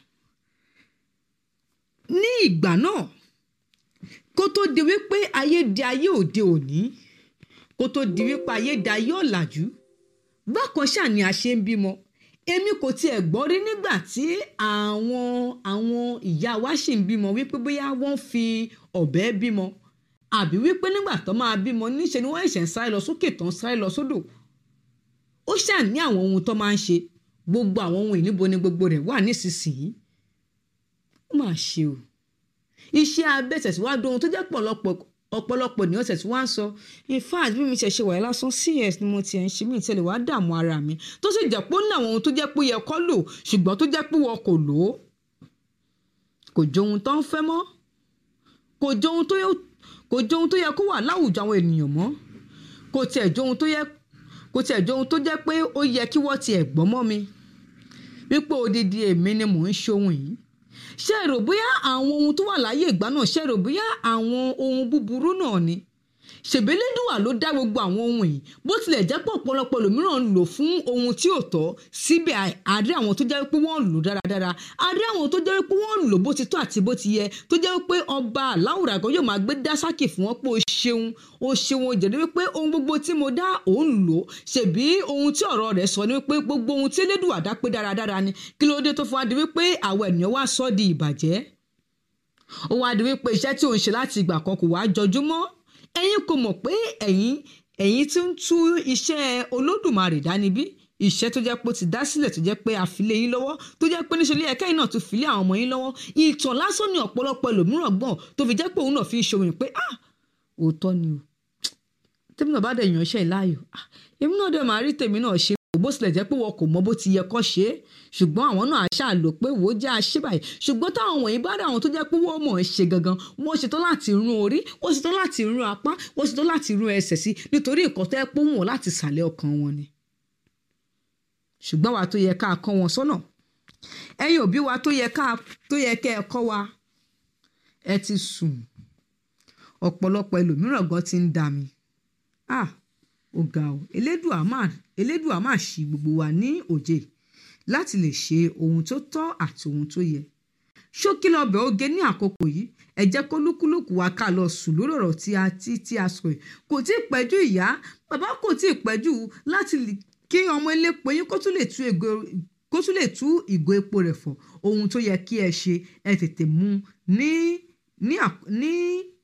ní ìgbà náà kó tó di wípé ayé di ayé òde òní kó tó di wípé ayé di ayé ọ̀làjú bákan ṣáà ni a ṣe ń bímọ èmi kò tiẹ̀ gbọ́ rí nígbà tí àwọn àwọn ìyá wa ṣì ń bímọ wípé bóyá wọ́n fi ọ̀bẹ bímọ àbí wípé nígbà tó máa bímọ níṣe ni wọ́n ṣẹ̀ ń sáré lọ sókè tán sáré lọ sódò ó ṣáà ní àwọn ohun tó máa ń ṣe gbogbo àwọn ohun ìníbo ni gbogbo rẹ̀ wà nísinsìnyí ó máa ṣe o iṣẹ́ abẹ tẹ̀síwájú ohun tó jẹ́ pọ̀lọpọ̀ ọ̀pọ̀lọpọ̀ ní ọ̀sẹ̀ tí wọ́n á sọ in fact bí mi ṣe ṣe wà lásán cs ni mo ti ẹ̀ ń ṣe mí ìtẹ̀lẹ̀ wàá dààmú ara mi tó sì jẹ́ pé ó ní àwọn ohun tó jẹ́ pé yẹ kó lò ṣùgbọ́n tó jẹ́ pé wọn kò lò ó kò jọ ohun tó ń fẹ́ mọ́ kò jọ ohun tó yẹ kò jọ ohun tó yẹ kó wà láwùjọ àwọn ènìyàn mọ́ kò tiẹ̀ jọ ohun tó yẹ kò tiẹ̀ jọ ohun tó jẹ́ pé ó yẹ kí wọ́n tiẹ̀ gbọ́ mọ́ mi wípé odidi èmi ni mò ń ṣe ohun yìí ṣé èrò bóyá àwọn ohun tó wà láyé ìgbà náà ṣé èrò bóyá àwọn ohun búburú náà ni ṣèbélédùwà ló dá gbogbo àwọn ohun yìí bó tilẹ̀ jẹ́ pé ọ̀pọ̀lọpọ̀ lòmíràn ń lò fún ohun tí ò tọ́ síbẹ̀ àrí àwọn tó jẹ́ pé wọ́n lò dáradára àrí àwọn tó jẹ́ pé wọ́n lò bó ti tọ́ àti bó ti yẹ tó jẹ́ pé ọba aláwùrà kan yóò máa gbé dásákì fún wọn pé o ṣeun o ṣeun o jẹ̀dẹ́ wípé ohun gbogbo tí mo dá òun lò ṣèbí ohun tí ọ̀rọ̀ rẹ̀ sọ ni wípé gbogbo ohun tí Elédùà dá pé dáradára ni kí ló dé tó fún wa di wípé àwọn ènìyàn wá sọ di ìbàjẹ́ ó wá di wípé iṣẹ́ tí òun ṣe láti ìgbà kan kò wá jọjú mọ́ ẹ̀yin kò mọ̀ pé ẹ̀yin ẹ̀yin tí ń tú iṣẹ́ Olódùmarè dání bí iṣẹ́ tó jẹ́ pé ó ti dá sílẹ̀ tó jẹ́ pé àfilé yín lọ́wọ́ tó jẹ́ pé níṣẹ́ ilé ẹ̀ka yìí náà tún filé àwọn ọmọ yín lọ́wọ́ ìtàn lásán ni ọ̀pọ̀lọpọ̀ ẹlòmíràn gbọ̀n tó fi jẹ́ pé òun náà fi ń ṣòwò pé ah òótọ́ ni o tèmi náà bá dẹ̀ yàn iṣẹ́ ìláyò èmi náà dẹ̀ máa rí tèmi náà ṣe bó tilẹ̀ jẹ́ pé wọn kò mọ bó ti yẹ kó ṣe é ṣùgbọ́n àwọn náà ṣáà lò pé wò ó jẹ́ àṣẹ báyìí ṣùgbọ́n táwọn wọ̀nyí bá rí àwọn tó jẹ́ pé wọ́n mọ̀ ẹ́ ṣe gangan wọ́n ṣetán láti rún orí wọ́n ṣetán láti rún apá wọ́n ṣetán láti rún ẹsẹ̀ sí nítorí nǹkan tó yẹ pé wọ́n láti sàlẹ̀ ọkàn wọn ni. ṣùgbọ́n wa tó yẹ ká kọ́ wọn sọ́nà ẹ̀yin òbí wa tó yẹ ká tó yẹ kẹ́ ẹ kọ́ wa ẹ ti sùn ọ̀pọ̀lọpọ̀ ẹlòmíràn gan ti ń dà mí ah ó ga o elédùà máa elédùà máa ṣì gbogbo wa ní òye láti lè ṣe ohun tó tọ́ àti ohun tó yẹ ṣókí lọ́bẹ̀ oge ní àkókò yìí ẹ jẹ́ kó lúkúlùkù wa ká lọ sùn lórí ọ̀rọ̀ tí a ti tí a sọ yìí kò tí ì pẹ́jù ìyá bàbá kò tí ì pẹ́jù láti kí ọmọ elépo yín kó tún lè tú ego kó tún lè tú ìgò epo rẹ̀ fọ̀ ohun tó yẹ kí ẹ ṣe ẹ tètè mú ní ní ní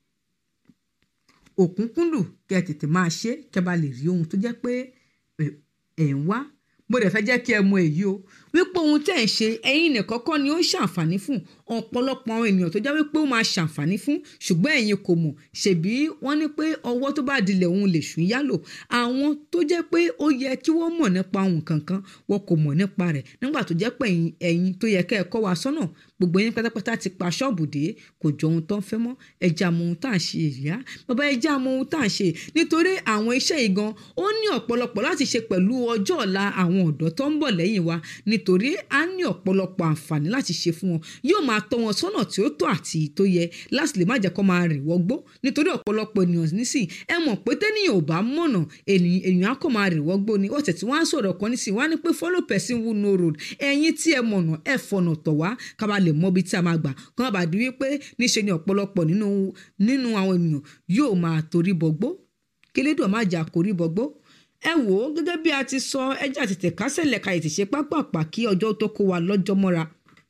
òkúnkúndùn kí ẹ tètè máa ṣe kí ẹ bá lè rí ohun tó jẹ́ pé ẹ ń wá mo dẹ̀ fẹ́ jẹ́ kí ẹ mọ èyí o wípé ohun tẹ́ ẹ̀ ń ṣe ẹ̀yin nìkan kọ́ ni ó ń ṣàǹfààní fún ọ̀pọ̀lọpọ̀ àwọn ènìyàn tó jẹ́ wípé ó máa ṣàǹfààní fún ṣùgbọ́n ẹ̀yin kò mọ̀ ṣèbí wọ́n ní pé ọwọ́ tó bá dilẹ̀ òun lè ṣùn yálò àwọn tó jẹ́ pé ó yẹ kí wọ́n mọ̀ nípa ohun kankan wọn kò mọ̀ nípa rẹ̀ nígbà tó jẹ́ pé ẹ̀yin tó yẹ kẹ́ ẹ kọ́ wa sọ́nà gbogbo yín pátápátá ti pa ṣọ́ọ̀bù dé kò jọ ohun tó ń fẹ́ mọ́ ẹja mọ ohun tá à ń ṣe ìyá bàbá ẹja mọ ohun tá à ń ṣe nítorí àwọn iṣẹ́ yìí gan ó ní ọ̀pọ̀lọpọ̀ láti ṣe pẹ̀lú ọjọ́ ọ̀la àwọn ọ̀dọ́ tó ń bọ̀ lẹ́yìn wa nítorí a ní ọ̀pọ̀lọpọ̀ àǹfààní láti ṣe fún wọn yóò máa tọ́ wọn sọ́nà tí ó tọ́ àti tó yẹ láti lè má jẹ́ kó máa rìn wọ́gbó nítorí ọ̀pọ̀lọpọ̀ ènìyàn nísìn ẹ mọ̀ pé tẹ́nìyàn ò bá mọ̀nà ènìyàn á kò máa rìn wọ́gbó ni ọ̀tẹ̀ tí wọ́n á sọ̀rọ̀ kan nísìn wọ́n á ní pé follow person who know road ẹ̀yin tí ẹ mọ̀nà ẹ fọ̀nà tọ̀ wá ká bá lè mọ ibi tí a máa gbà kí wọ́n bá di wípé níṣe ni ọ̀pọ̀lọpọ̀ nínú nínú àwọn ènìyàn yóò máa torí bọgbó kélédùn má jà kórí bọgbó ẹ wò ó gẹ́gẹ́ bí a ti sọ ẹjẹ́ àtètè kásẹ̀ lẹ́ka ètè ṣe pápápá kí ọjọ́ tó kó wa lọ́jọ́ mọ́ra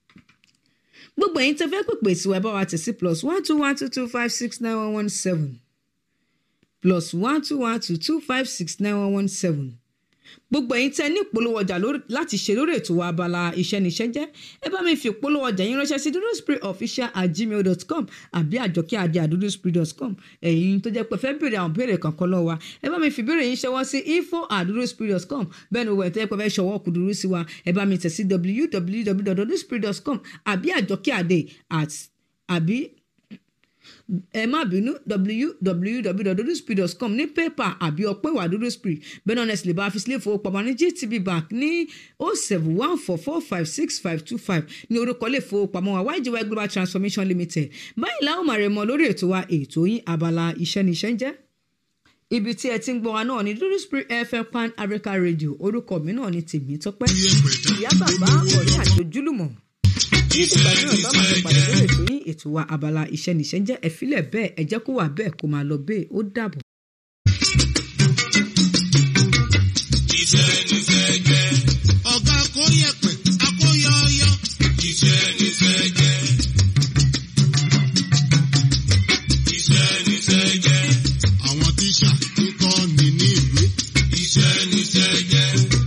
gbogbo ẹ̀yin tẹ́ fẹ́ pèpè sí wa ẹ bá wa tẹ̀ sí plus one two one two two five six nine one one seven plus one two one two two five six nine one one seven gbogbo ẹ̀yin tẹ́ ní ìpolówó ọjà láti ṣe lórí ètò wa abala iṣẹ́ níṣẹ́ jẹ́ ẹ bá mi fi ìpolówó ọjà yín ránṣẹ́ sí duduspiritofficial at gmail dot com àbí àjọkẹ́ adé at duduspirit dot com ẹ̀yin tó jẹ́ pé fẹ́ béèrè àwọn béèrè kankan lọ́wọ́ wa ẹ bá mi fi béèrè yín ṣọwọ́ sí info at duduspirit dot com bẹ́ẹ̀ ni wẹ̀ tó jẹ́ pé fẹ́ ṣọwọ́ kù dúró sí wa ẹ bá mi tẹ̀ sí w w w dot duduspirit dot com àbí àjọkẹ́ adé at àbí ẹ má bínú w w w dot duduspirit dot com ní pépà àbí ọpẹ́ ìwà Duduspirit bẹ́ẹ̀ náà nẹ́sìlẹ̀ bá fi sílé ìfowópamọ́ ní G T B Bank ní oh seven one four four five six five two five ní orúkọ ilé ìfowópamọ́ wa Y G Y Global Transformation Limited báyìí láwọn máa rẹ̀ mọ́ lórí ètò wa ètò yín abala iṣẹ́ níṣẹ́ ń jẹ́ ibi tí ẹ ti ń gbọ́ wa náà ní Duduspirit F M Pan Africa Radio orúkọ mi náà ní Tèmítọ́pẹ́ ìyá bàbá ọ̀rẹ́ àti ojúlùmọ̀ ní ìgbà náà bá máa pàdé lórí ètò yín ètò wa abala iṣẹ́ níṣẹ́ jẹ́ ẹ̀fílẹ̀ bẹ́ẹ̀ ẹ jẹ́ kó wà bẹ́ẹ̀ kó máa lọ bẹ́ẹ̀ ó dàbọ̀. iṣẹ́ níṣẹ́ jẹ́ ọ̀gá akóyẹ̀pẹ̀ akóyọ̀ọ́yọ́ iṣẹ́ níṣẹ́ jẹ́ iṣẹ́ níṣẹ́ jẹ́ àwọn tíṣà ń kọ́ ni ní ìwé iṣẹ́ níṣẹ́ jẹ́.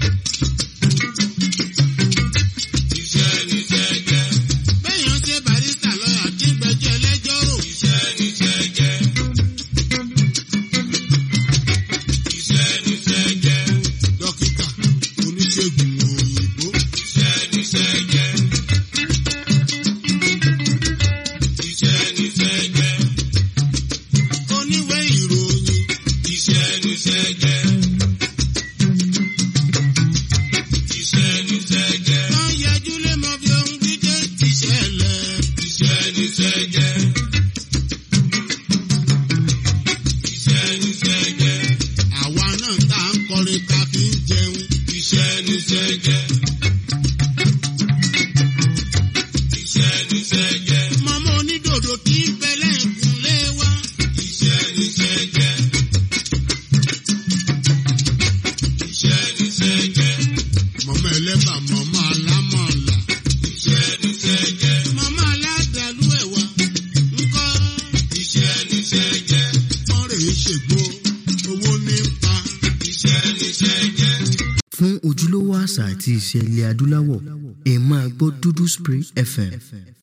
Fún ojúlówó àṣà àti ìṣe ilẹ̀ adúláwọ̀ ẹ máa gbọ́ Duduspirit F M.